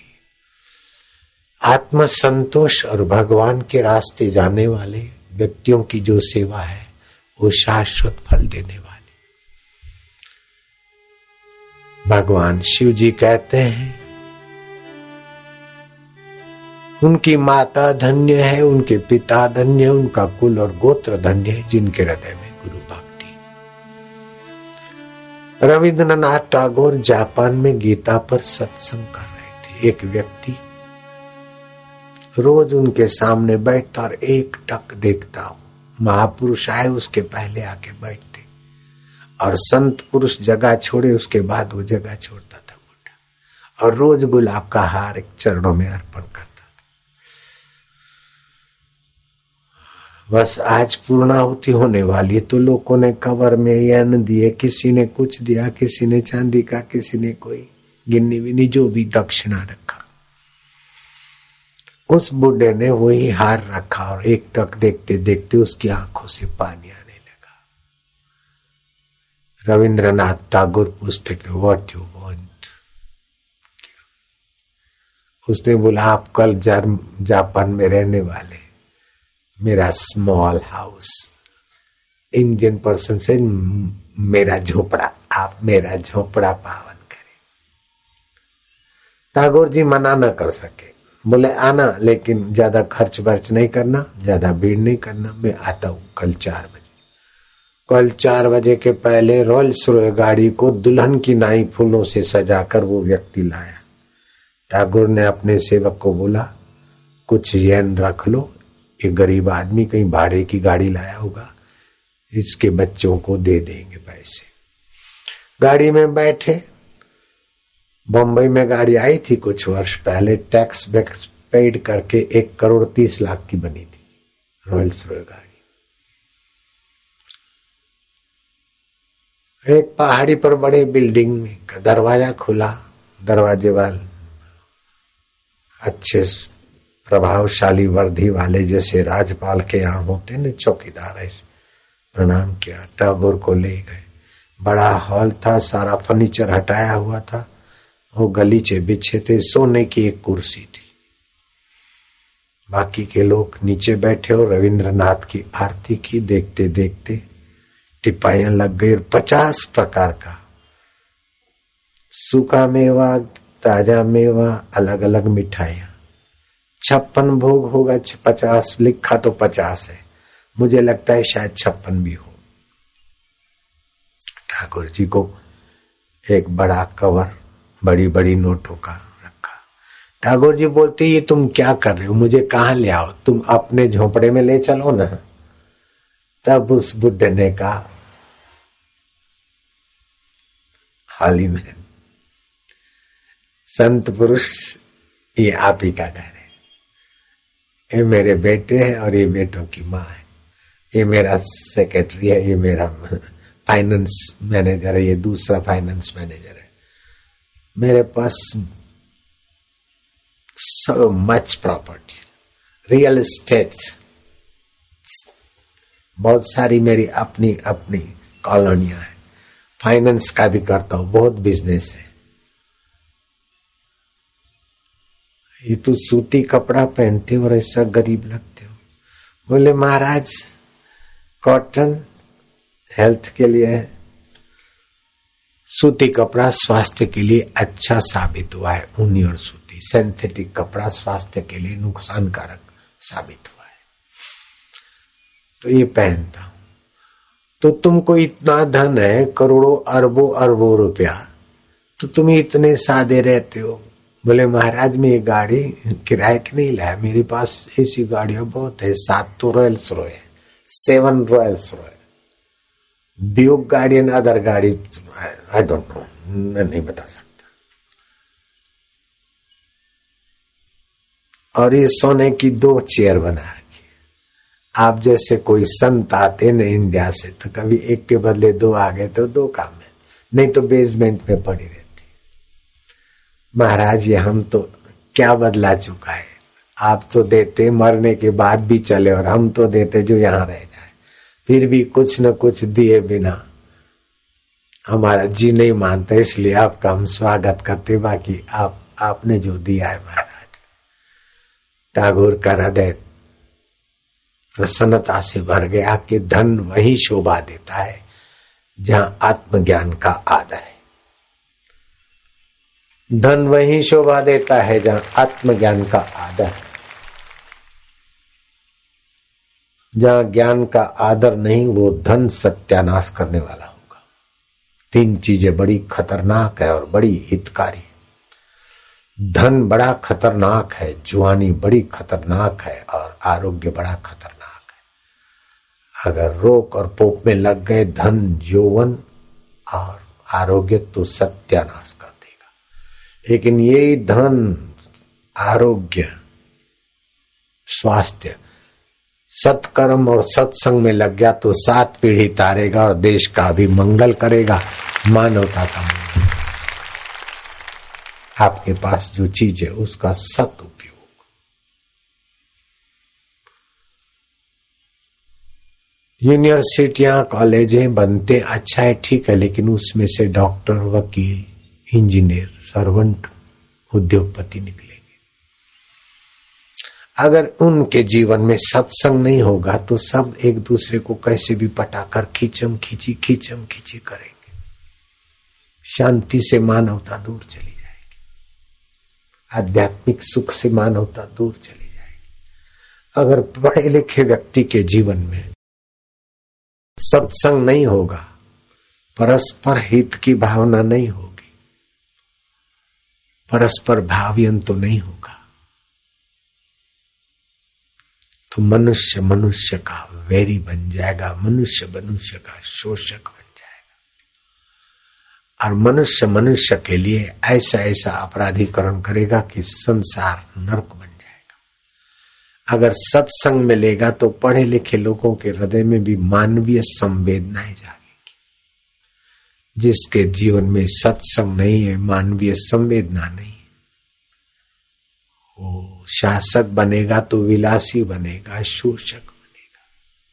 आत्म संतोष और भगवान के रास्ते जाने वाले व्यक्तियों की जो सेवा है वो शाश्वत फल देने वाली। भगवान शिव जी कहते हैं उनकी माता धन्य है, उनके पिता धन्य है, उनका कुल और गोत्र धन्य है, जिनके हृदय में गुरु भक्ति। रविंद्रनाथ टैगोर जापान में गीता पर सत्संग कर रहे थे। एक व्यक्ति रोज उनके सामने बैठता और एक टक देखता हो। महापुरुष आए उसके पहले आके बैठते, और संत पुरुष जगह छोड़े उसके बाद वो जगह छोड़ता था बूढ़ा, और रोज गुलाब का हार एक चरणों में अर्पण करता। बस आज पूर्णाहुति होने वाली है, तो लोगों ने कवर में यन दिए, किसी ने कुछ दिया, किसी ने चांदी का, किसी ने कोई गिन्नी विन्नी जो भी दक्षिणा रखा। उस बुढ़े ने वही हार रखा और एक टक देखते देखते उसकी आंखों से पानी आने लगा। रविंद्रनाथ टैगोर पूछते कि व्हाट यू वांट। उसने बोला आप कल जापान में रहने वाले, मेरा स्मॉल हाउस। इंडियन पर्सन से मेरा झोपड़ा, आप मेरा झोपड़ा पावन करें। टैगोर जी मना न कर सके, बोले आना, लेकिन ज्यादा खर्च वर्च नहीं करना, ज्यादा भीड़ नहीं करना, मैं आता हूं कल चार बजे। कल चार बजे के पहले रॉयल्स रॉय गाड़ी को दुल्हन की नाई फूलों से सजाकर वो व्यक्ति लाया। टैगोर ने अपने सेवक को बोला कुछ येन रख लो, ये गरीब आदमी कहीं भाड़े की गाड़ी लाया होगा, इसके बच्चों को दे देंगे पैसे। गाड़ी में बैठे, बम्बई में गाड़ी आई थी कुछ वर्ष पहले, टैक्स वैक्स पेड करके एक करोड़ तीस लाख की बनी थी रॉयल्स रॉय गाड़ी। एक पहाड़ी पर बड़े बिल्डिंग का दरवाजा खुला, दरवाजे वाले अच्छे प्रभावशाली वर्दी वाले जैसे राजपाल के यहाँ होते न चौकीदार, ऐसे प्रणाम किया, टैगोर को ले गए। बड़ा हॉल था, सारा फर्नीचर हटाया हुआ था, वो गलीचे बिछे थे, सोने की एक कुर्सी थी। बाकी के लोग नीचे बैठे और रविंद्रनाथ की आरती की। देखते देखते टिपाइयां लग गई और पचास प्रकार का सूखा मेवा, ताजा मेवा, अलग अलग मिठाइयां, छप्पन भोग होगा। पचास लिखा तो पचास है, मुझे लगता है शायद छप्पन भी हो। ठाकुर जी को एक बड़ा कवर बड़ी बड़ी नोटों का रखा। ठाकुर जी बोलते ये तुम क्या कर रहे हो, मुझे कहाँ ले आओ, तुम अपने झोपड़े में ले चलो ना। तब उस बुड्ढे ने कहा हाल ही में संत पुरुष ये आप ही का घर है, ये मेरे बेटे हैं और ये बेटों की माँ है, ये मेरा सेक्रेटरी है, ये मेरा फाइनेंस मैनेजर है, ये दूसरा फाइनेंस मैनेजर है। मेरे पास so much property, real estate, बहुत सारी मेरी अपनी अपनी कॉलोनियां हैं, फाइनेंस का भी करता हूं, बहुत बिजनेस है। ये तो सूती कपड़ा पहनते हो और ऐसा गरीब लगते हो। बोले महाराज कॉटन हेल्थ के लिए है, सूती कपड़ा स्वास्थ्य के लिए अच्छा साबित हुआ है, ऊनी और सूती। सिंथेटिक कपड़ा स्वास्थ्य के लिए नुकसानकारक साबित हुआ है, तो ये पहनता हूं। तो तुमको इतना धन है, करोड़ों अरबों अरबों रुपया, तो तुम इतने सादे रहते हो। बोले महाराज मैं ये गाड़ी किराए की नहीं लाया, मेरे पास ऐसी गाड़ियां बहुत है, सात तो रॉयल्स रॉय है, सेवन रॉयल्स रॉय, ब्यूक गाड़ी एंड अदर गाड़ी, आई डोंट नो, मैं नहीं बता सकता। और ये सोने की दो चेयर बना रखी। आप जैसे कोई संत आते न इंडिया से तो कभी एक के बदले दो आ गए तो दो काम है, नहीं तो बेसमेंट में पड़ी रहती। महाराज ये हम तो क्या बदला चुका है, आप तो देते मरने के बाद भी चले और हम तो देते जो यहाँ रह जाए, फिर भी कुछ न कुछ दिए बिना हमारा जी नहीं मानता, इसलिए आपका हम स्वागत करते। बाकी आप आपने जो दिया है महाराज। टैगोर का हृदय प्रसन्नता से भर गया कि धन वही शोभा देता है जहां आत्मज्ञान का आदर है। धन वही शोभा देता है जहां आत्मज्ञान का आदर है। जहां ज्ञान का आदर नहीं, वो धन सत्यानाश करने वाला होगा। तीन चीजें बड़ी खतरनाक है और बड़ी हितकारी। धन बड़ा खतरनाक है, जुआनी बड़ी खतरनाक है और आरोग्य बड़ा खतरनाक है। अगर रोक और पोप में लग गए धन, यौवन और आरोग्य तो सत्यानाश कर देगा। लेकिन ये धन, आरोग्य, स्वास्थ्य सत्कर्म और सत्संग में लग गया तो सात पीढ़ी तारेगा और देश का भी मंगल करेगा, मानवता का मंगल। आपके पास जो चीज है उसका सदुपयोग। यूनिवर्सिटियां कॉलेजें बनते अच्छा है, ठीक है, लेकिन उसमें से डॉक्टर, वकील, इंजीनियर, सर्वेंट, उद्योगपति निकलेंगे। अगर उनके जीवन में सत्संग नहीं होगा तो सब एक दूसरे को कैसे भी पटाकर खींचम खींची खींचम खींची करेंगे। शांति से मानवता दूर चली जाएगी, आध्यात्मिक सुख से मानवता दूर चली जाएगी। अगर पढ़े लिखे व्यक्ति के जीवन में सत्संग नहीं होगा, परस्पर हित की भावना नहीं होगी, परस्पर भावयन तो नहीं होगा, तो मनुष्य मनुष्य का वैरी बन जाएगा, मनुष्य मनुष्य का शोषक बन जाएगा, और मनुष्य मनुष्य के लिए ऐसा ऐसा अपराधीकरण करेगा कि संसार नरक बन जाएगा। अगर सत्संग मिलेगा तो पढ़े लिखे लोगों के हृदय में भी मानवीय संवेदनाएं जागेगी। जिसके जीवन में सत्संग नहीं है, मानवीय संवेदना नहीं, वो शासक बनेगा तो विलासी बनेगा, शोषक बनेगा।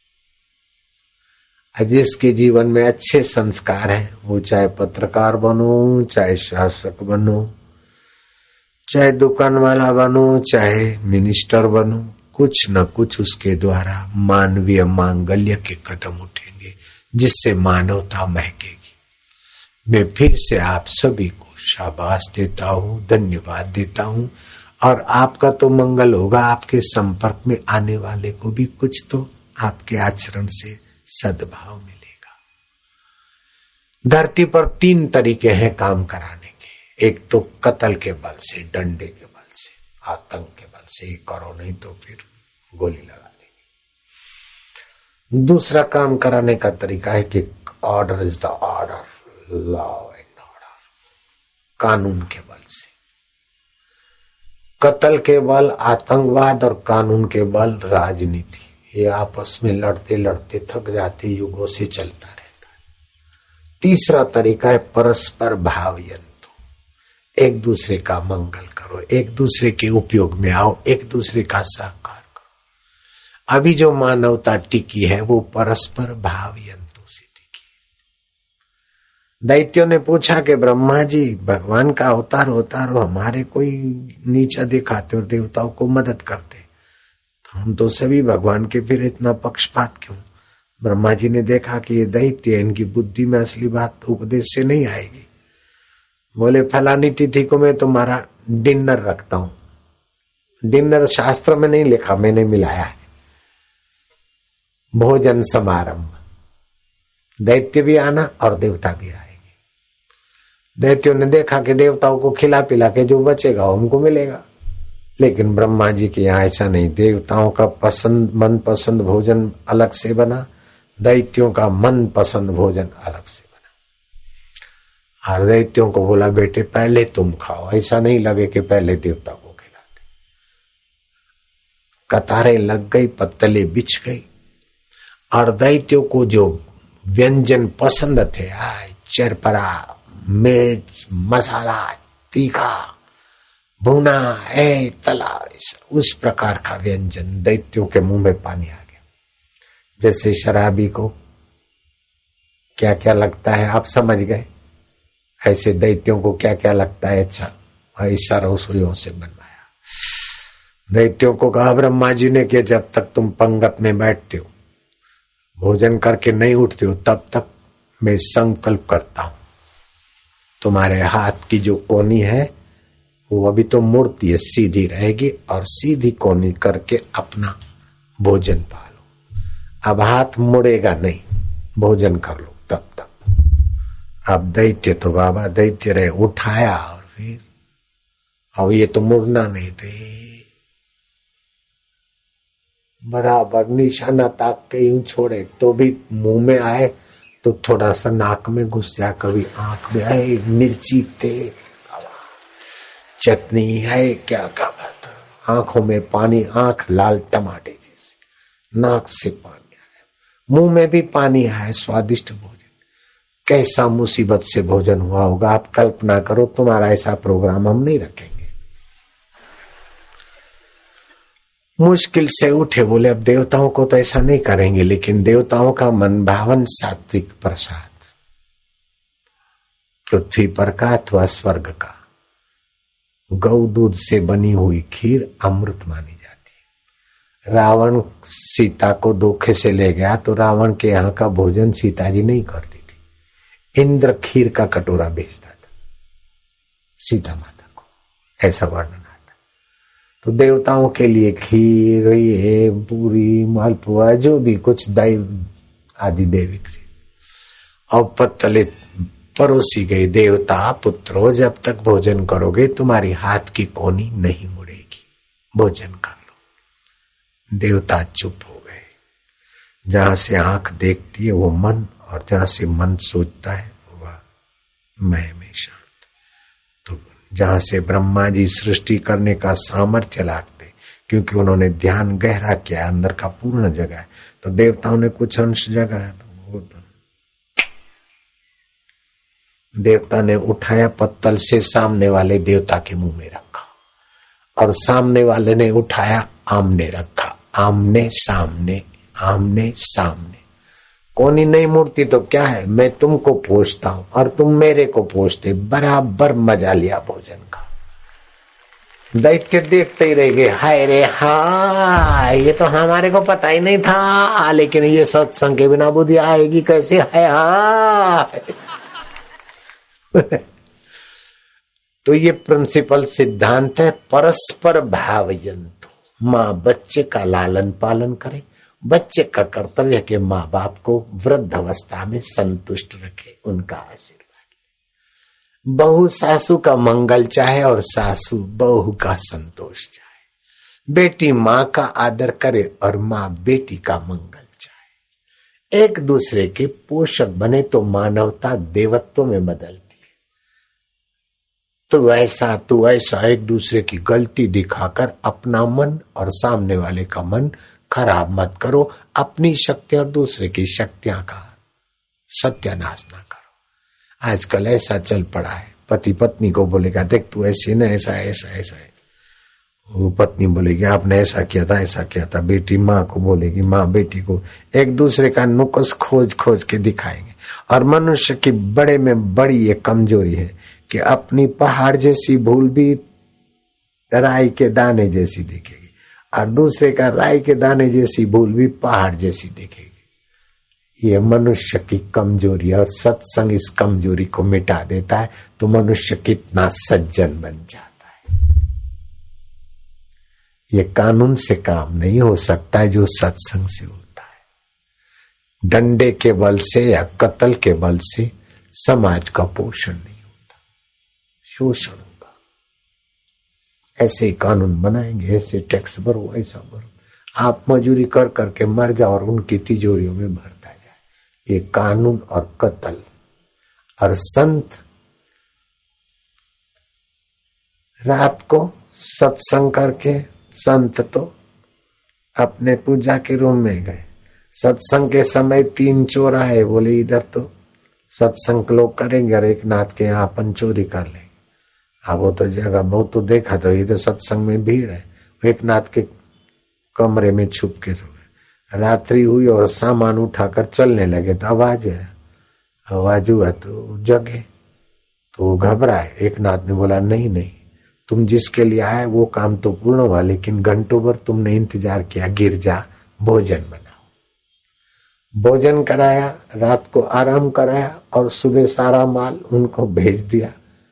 जिसके जीवन में अच्छे संस्कार हैं, वो चाहे पत्रकार बनो, चाहे शासक बनो, चाहे दुकान वाला बनो, चाहे मिनिस्टर बनो, कुछ न कुछ उसके द्वारा मानवीय मांगल्य के कदम उठेंगे, जिससे मानवता महकेगी। मैं फिर से आप सभी को शाबाश देता हूँ, धन्यवाद देता हूँ, और आपका तो मंगल होगा, आपके संपर्क में आने वाले को भी कुछ तो आपके आचरण से सद्भाव मिलेगा। धरती पर तीन तरीके हैं काम कराने के। एक तो कत्ल के बल से, डंडे के बल से, आतंक के बल से, ये करो नहीं तो फिर गोली लगा देंगे। दूसरा काम कराने का तरीका है कि order is the order, law and order, कानून के बल से। कत्ल के बल आतंकवाद और कानून के बल राजनीति, ये आपस में लड़ते लड़ते थक जाते, युगों से चलता रहता है। तीसरा तरीका है परस्पर भावयंतु, एक दूसरे का मंगल करो, एक दूसरे के उपयोग में आओ, एक दूसरे का सहकार करो। अभी जो मानवता टिकी है वो परस्पर भावयंतु से टिकी है। दैत्यों ने पूछा कि ब्रह्मा जी, भगवान का अवतार होता हो, हमारे कोई नीचा दिखाते और देवताओं को मदद करते, तो हम तो सभी भगवान के, फिर इतना पक्षपात क्यों? ब्रह्मा जी ने देखा कि ये दैत्य, इनकी बुद्धि में असली बात उपदेश से नहीं आएगी। बोले फलानी तिथि को मैं तुम्हारा डिनर रखता हूं। डिनर शास्त्र में नहीं लिखा, मैंने मिलाया है, भोजन समारंभ। दैत्य भी आना और देवता भी आएंगे। दैत्यों ने देखा कि देवताओं को खिला पिला के जो बचेगा उनको मिलेगा, लेकिन ब्रह्मा जी के यहाँ ऐसा नहीं। देवताओं का पसंद मन पसंद भोजन अलग से बना, दैत्यों का मन पसंद भोजन अलग से बना। और दैत्यों को बोला बेटे पहले तुम खाओ, ऐसा नहीं लगे कि पहले देवता को खिलाते। कतारें लग गई, पत्तले बिछ गई, और दैत्यों को जो व्यंजन पसंद थे, आय चरपरा, मिर्च, मसाला, तीखा, भुना, है तला, उस प्रकार का व्यंजन, दैत्यों के मुंह में पानी आ गया। जैसे शराबी को क्या क्या लगता है आप समझ गए, ऐसे दैत्यों को क्या क्या लगता है। अच्छा, ऐसा रसोइयों से बनवाया। दैत्यों को कहा ब्रह्मा जी ने कि जब तक तुम पंगत में बैठते हो, भोजन करके नहीं उठते हो, तब तक मैं संकल्प करता हूं, तुम्हारे हाथ की जो कोनी है वो अभी तो मुड़ती है, सीधी रहेगी, और सीधी कोनी करके अपना भोजन पालो। अब हाथ मुड़ेगा नहीं, भोजन कर लो तब तक। अब दैत्य तो बाबा दैत्य रहे, उठाया और फिर अब ये तो मुड़ना नहीं थे, बराबर निशाना ताक के यूं छोड़े तो भी मुंह में आए तो थोड़ा सा नाक में घुस जाए, कभी आंख में आए, मिर्ची तेज, चटनी है, क्या क्या बात, आंखों में पानी, आंख लाल टमाटे जैसे, नाक से पानी आया, मुंह में भी पानी आया, स्वादिष्ट भोजन। कैसा मुसीबत से भोजन हुआ होगा। आप कल्पना करो, तुम्हारा ऐसा प्रोग्राम हम नहीं रखेंगे। मुश्किल से उठे, बोले अब देवताओं को तो ऐसा नहीं करेंगे, लेकिन देवताओं का मन भावन सात्विक प्रसाद पृथ्वी पर का अथवा स्वर्ग का गौ दूध से बनी हुई खीर अमृत मानी जाती है। रावण सीता को धोखे से ले गया तो रावण के यहाँ का भोजन सीता जी नहीं करती थी। इंद्र खीर का कटोरा भेजता था सीता माता को, ऐसा वर्णन आता। तो देवताओं के लिए खीर, ये पूरी, मालपुआ, जो भी कुछ दैव आदि देविक थी और पत्तले परोसी गई। देवता पुत्रों, जब तक भोजन करोगे तुम्हारी हाथ की कोनी नहीं मुड़ेगी, भोजन कर लो। देवता चुप हो गए। जहां से आंख देखती है वो मन, और जहां से मन सोचता है वह मैं में शांत। तो जहां से ब्रह्मा जी सृष्टि करने का सामर्थ्य लाते, क्योंकि उन्होंने ध्यान गहरा किया, अंदर का पूर्ण जगह है, तो देवताओं ने कुछ अंश जगाया। तो वो तो देवता ने उठाया पत्तल से सामने वाले देवता के मुंह में रखा, और सामने वाले ने उठाया आमने रखा। आमने सामने, आमने सामने। कोनी नहीं मूर्ति तो क्या है, मैं तुमको पोषता हूं और तुम मेरे को पोषते, बराबर मजा लिया भोजन का। दैत्य देखते ही रह गए, हाय रे हाय, ये तो हमारे को पता ही नहीं था, लेकिन ये सत्संग के बिना बुद्धि आएगी कैसे, हाय हाय। तो ये प्रिंसिपल सिद्धांत है, परस्पर भावयंतु। माँ बच्चे का लालन पालन करे, बच्चे का कर्तव्य है कि माँ बाप को वृद्ध अवस्था में संतुष्ट रखे, उनका आशीर्वाद। बहू सासू का मंगल चाहे और सासू बहू का संतोष चाहे। बेटी माँ का आदर करे और माँ बेटी का मंगल चाहे। एक दूसरे के पोषक बने तो मानवता देवत्व में बदलती। तो ऐसा तू ऐसा एक दूसरे की गलती दिखाकर अपना मन और सामने वाले का मन खराब मत करो। अपनी शक्ति और दूसरे की शक्तियां का सत्यानाश ना करो। आजकल ऐसा चल पड़ा है, पति पत्नी को बोलेगा देख तू ऐसे ना, ऐसा ऐसा ऐसा है, वो पत्नी बोलेगी आपने ऐसा किया था ऐसा किया था। बेटी माँ को बोलेगी, माँ बेटी को, एक दूसरे का नुक्स खोज खोज के दिखाएंगे। और मनुष्य की बड़े में बड़ी ये कमजोरी है कि अपनी पहाड़ जैसी भूल भी राई के दाने जैसी दिखेगी, और दूसरे का राई के दाने जैसी भूल भी पहाड़ जैसी दिखेगी। ये मनुष्य की कमजोरी, और सत्संग इस कमजोरी को मिटा देता है तो मनुष्य कितना सज्जन बन जाता है। ये कानून से काम नहीं हो सकता है जो सत्संग से होता है। डंडे के बल से या कत्ल के बल से समाज का पोषण नहीं, शोषण होगा। ऐसे ही कानून बनाएंगे, ऐसे टैक्स भरो, ऐसा भरो, आप मजूरी कर करके मर जाओ और उनकी तिजोरियों में भरता जाए। ये कानून और कत्ल। और संत रात को सत्संग करके, संत तो अपने पूजा के रूम में गए। सत्संग के समय तीन चोर आए, बोले इधर तो सत्संग लोग करेंगे और एक नाथ के यहाँ अपन चोरी कर ले। अब वो तो जगह बहुत तो देखा तो ये तो सत्संग में भीड़ है। एक नाथ के कमरे में छुप के सो गए। रात्रि हुई और सामान उठाकर चलने लगे तो आवाज है, आवाज हुआ तो जगे, तो वो घबराए। एक नाथ ने बोला नहीं नहीं, तुम जिसके लिए आए वो काम तो पूर्ण हुआ, लेकिन घंटों भर तुमने इंतजार किया, गिर जा, भोजन बनाओ। भोजन कराया, रात को आराम कराया और सुबह सारा माल उनको भेज दिया।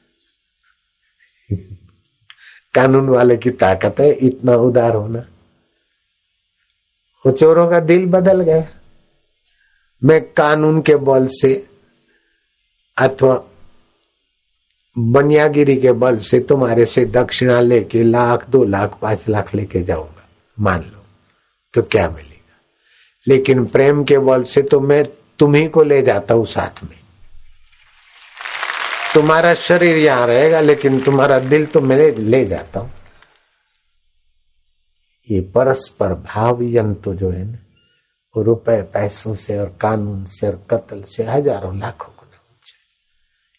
कानून वाले की ताकत है इतना उदार होना। वो चोरों का दिल बदल गया। मैं कानून के बल से अथवा बनियागिरी के बल से तुम्हारे से दक्षिणा लेके लाख दो लाख पांच लाख लेके जाऊंगा, मान लो, तो क्या मिलेगा। लेकिन प्रेम के बल से तो मैं तुम्ही को ले जाता हूं साथ में। तुम्हारा शरीर यहां रहेगा लेकिन तुम्हारा दिल तो मैं ले जाता हूं। ये परस्पर भाव यंत्र जो है ना, वो रुपए पैसों से और कानून से और कत्ल से हजारों लाखों गुना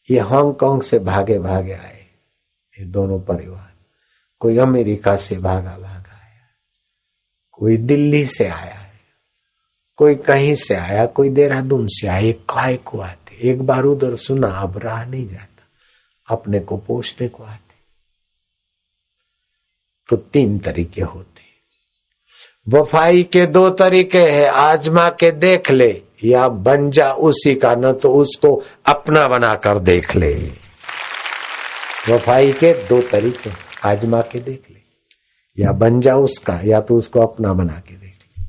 ये हांगकांग से भागे भागे आए, ये दोनों परिवार। कोई अमेरिका से भागा भागा आया, कोई दिल्ली से आया है, कोई कहीं से आया, कोई देहरादून से आया। काय को आते, एक बार उधर सुना अब रहा नहीं जाता, अपने को पोषने को आते। तो तीन तरीके होते। वफाई के दो तरीके हैं, आजमा के देख ले या बन जा उसी का, न तो उसको अपना बनाकर देख ले। वफाई के दो तरीके, आजमा के देख ले या बन जा उसका, या तो उसको अपना बना के देख ले,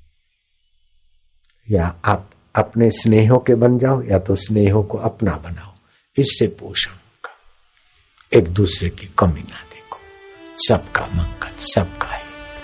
या आप अपने स्नेहों के बन जाओ या तो स्नेहों को अपना बनाओ। इससे पोषण होगा। एक दूसरे की कमी ना देखो, सबका मंगल सबका है।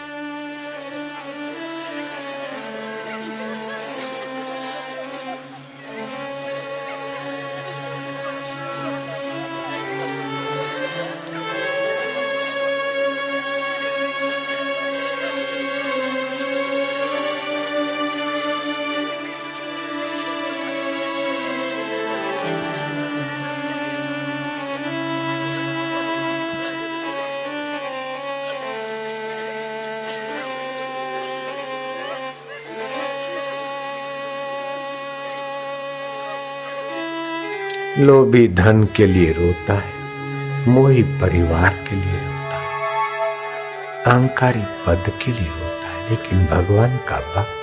लोभी धन के लिए रोता है, मोही परिवार के लिए रोता है, अहंकारी पद के लिए रोता है, लेकिन भगवान का भक्त,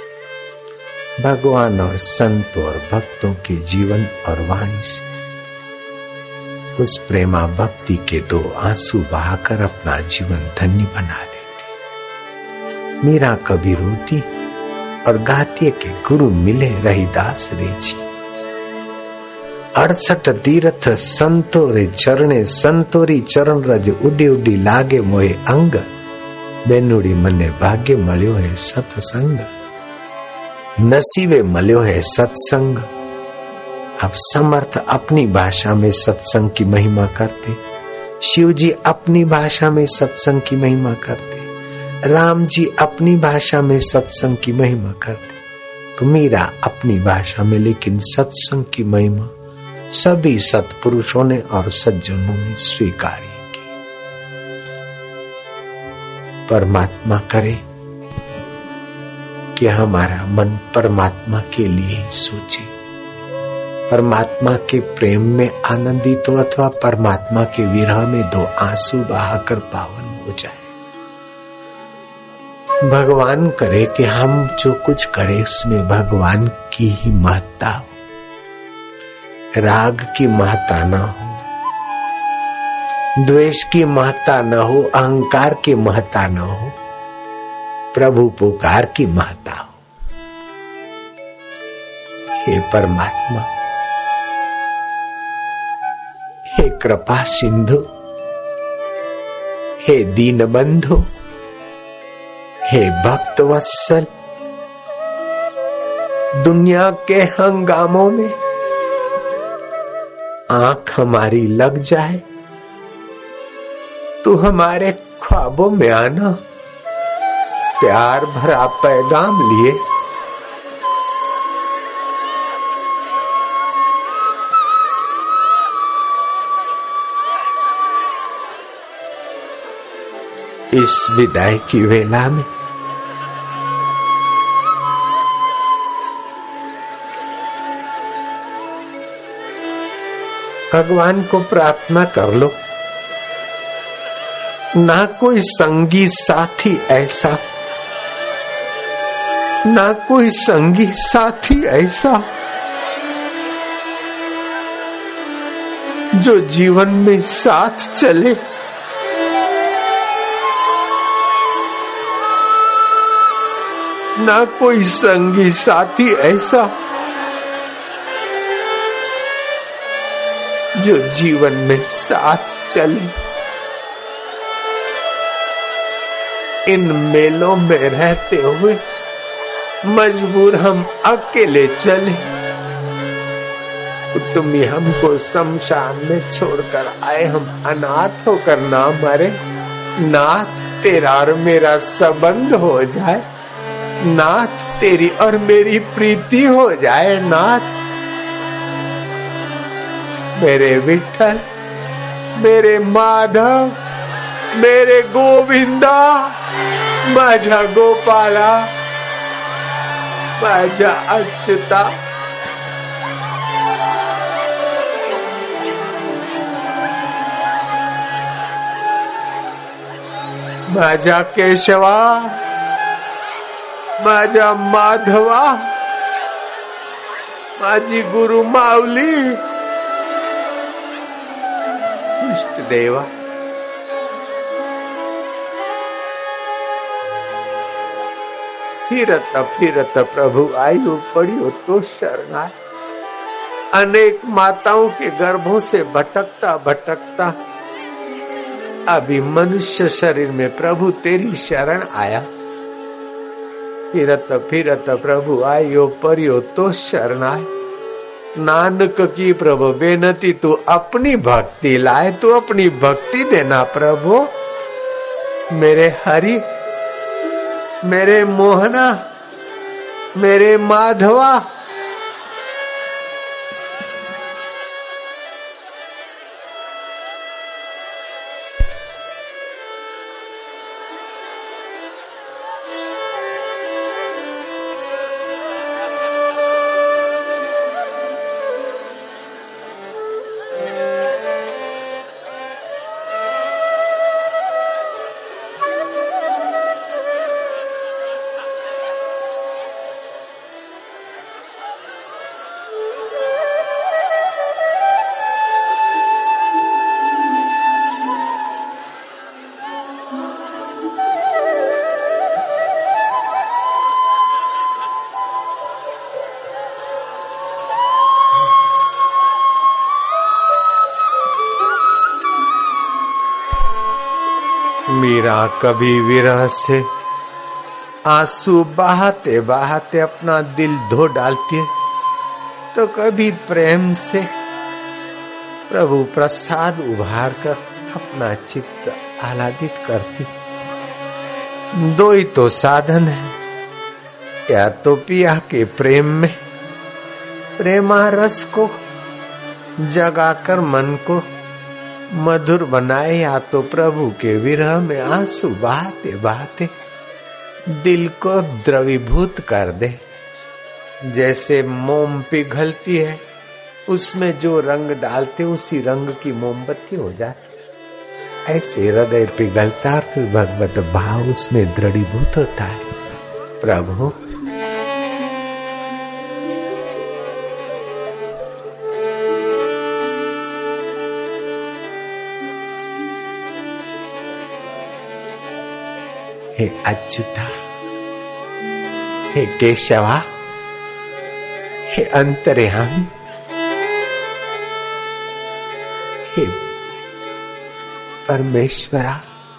भगवान और संतों और भक्तों के जीवन और वाणी से उस प्रेमा भक्ति के दो आंसू बहाकर अपना जीवन धन्य बना लेती। मीरा कभी रोती और गाती के गुरु मिले रहीदास रेजी। अड़सठ तीर्थ संतोरे चरणे, संतोरी चरण रज उडी उडी लागे मोहे अंग। बेनुड़ी मने भाग्य मल्यो है सत्संग, नसीबे मल्यो है सत्संग। अब समर्थ अपनी भाषा में सत्संग की महिमा करते, शिव जी अपनी भाषा में सत्संग की महिमा करते, राम जी अपनी भाषा में सत्संग की महिमा करते, तो मीरा अपनी भाषा में, लेकिन सत्संग की महिमा सभी सत्पुरुषों ने और सज्जनों ने स्वीकारी की। परमात्मा करे कि हमारा मन परमात्मा के लिए ही सोचे, परमात्मा के प्रेम में आनंदित हो अथवा परमात्मा के विरह में दो आंसू बहाकर पावन हो जाए। भगवान करे कि हम जो कुछ करें उसमें भगवान की ही महत्ता हो, राग की महत्ता न हो, द्वेष की महत्ता न हो, अहंकार की महत्ता न हो, प्रभु पुकार की महत्ता हो। हे परमात्मा, हे कृपा सिंधु, हे दीन बंधु, हे भक्त वत्सल, दुनिया के हंगामों में आंख हमारी लग जाए तो हमारे ख्वाबों में आना, प्यार भरा पैगाम लिए। इस विदाई की वेला में भगवान को प्रार्थना कर लो, ना कोई संगी साथी ऐसा, ना कोई संगी साथी ऐसा जो जीवन में साथ चले, ना कोई संगी साथी ऐसा जो जीवन में साथ चले। इन मेलों में रहते हुए मजबूर हम अकेले चले, तो तुम ही हमको शमशान में छोड़कर आए, हम अनाथ होकर ना मरे। नाथ तेरा और मेरा संबंध हो जाए, नाथ तेरी और मेरी प्रीति हो जाए, नाथ मेरे विठ्ठल, मेरे माधव, मेरे गोविंदा, माझ्या गोपाला, माझ्या अच्युता, माझ्या केशवा, माझ्या माधवा, माझी गुरु माऊली, इष्ट देवा, फिरत फिरत प्रभु आयु पड़ियो तो शरणाय। अनेक माताओं के गर्भों से भटकता भटकता अभी मनुष्य शरीर में प्रभु तेरी शरण आया। फिरत फिरत प्रभु आयो परियो तो शरणाय। नानक की प्रभु बेनती, तू अपनी भक्ति लाए, तू अपनी भक्ति देना प्रभु। मेरे हरि, मेरे मोहना, मेरे माधवा, मीरा कभी विरह से आंसू बहाते बहाते अपना दिल धो डालती है, तो कभी प्रेम से प्रभु प्रसाद उभार कर अपना चित्त आह्लादित करती। दो ही तो साधन है, या तो पिया के प्रेम में प्रेमा रस को जगाकर मन को मधुर बनाए, या तो प्रभु के विरह में आंसू बहाते बहाते दिल को द्रवीभूत कर दे। जैसे मोम पिघलती है, उसमें जो रंग डालते उसी रंग की मोमबत्ती हो जाती। ऐसे हृदय पिघलता और फिर भगवत भाव उसमें दृढ़ीभूत होता है। प्रभु हे अच्युता, हे केशवा, हे अंतर्यामी, हे परमेश्वरा,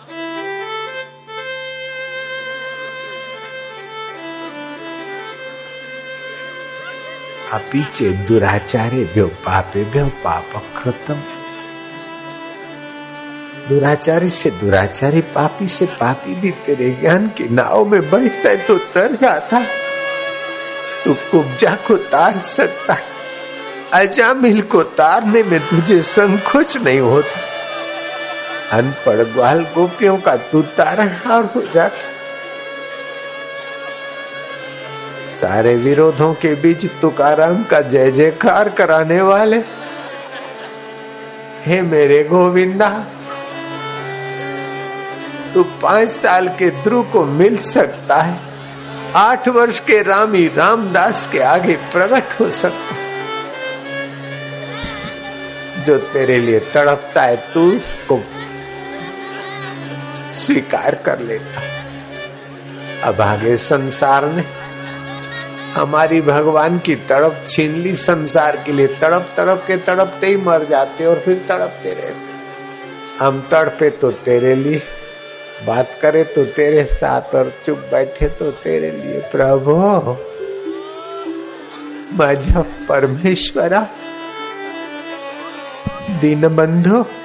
अपीचे दुराचारेभ्यो पापेभ्यो पापकृतम्। दुराचारी से दुराचारी, पापी से पापी भी तेरे ज्ञान की नाव में बैठता है तो तर जाता। तू कुब्जा को तार सकता है, अजामिल को तारने में तुझे संकोच नहीं होता। अनपढ़ ग्वाल गोपियों का तू तारणहार हो जाता। सारे विरोधों के बीच तुकाराम का जय जयकार कराने वाले, हे मेरे गोविंदा, तू पांच साल के ध्रुव को मिल सकता है, आठ वर्ष के रामी रामदास के आगे प्रकट हो सकता है। जो तेरे लिए तड़पता है तू उसको स्वीकार कर लेता। अब आगे संसार ने हमारी भगवान की तड़प छीन ली। संसार के लिए तड़प तड़प के तड़पते ही मर जाते और फिर तड़पते रहते। हम तड़पे तो तेरे लिए, बात करे तो तेरे साथ, और चुप बैठे तो तेरे लिए। प्रभु माझा परमेश्वरा, दीनबंधु,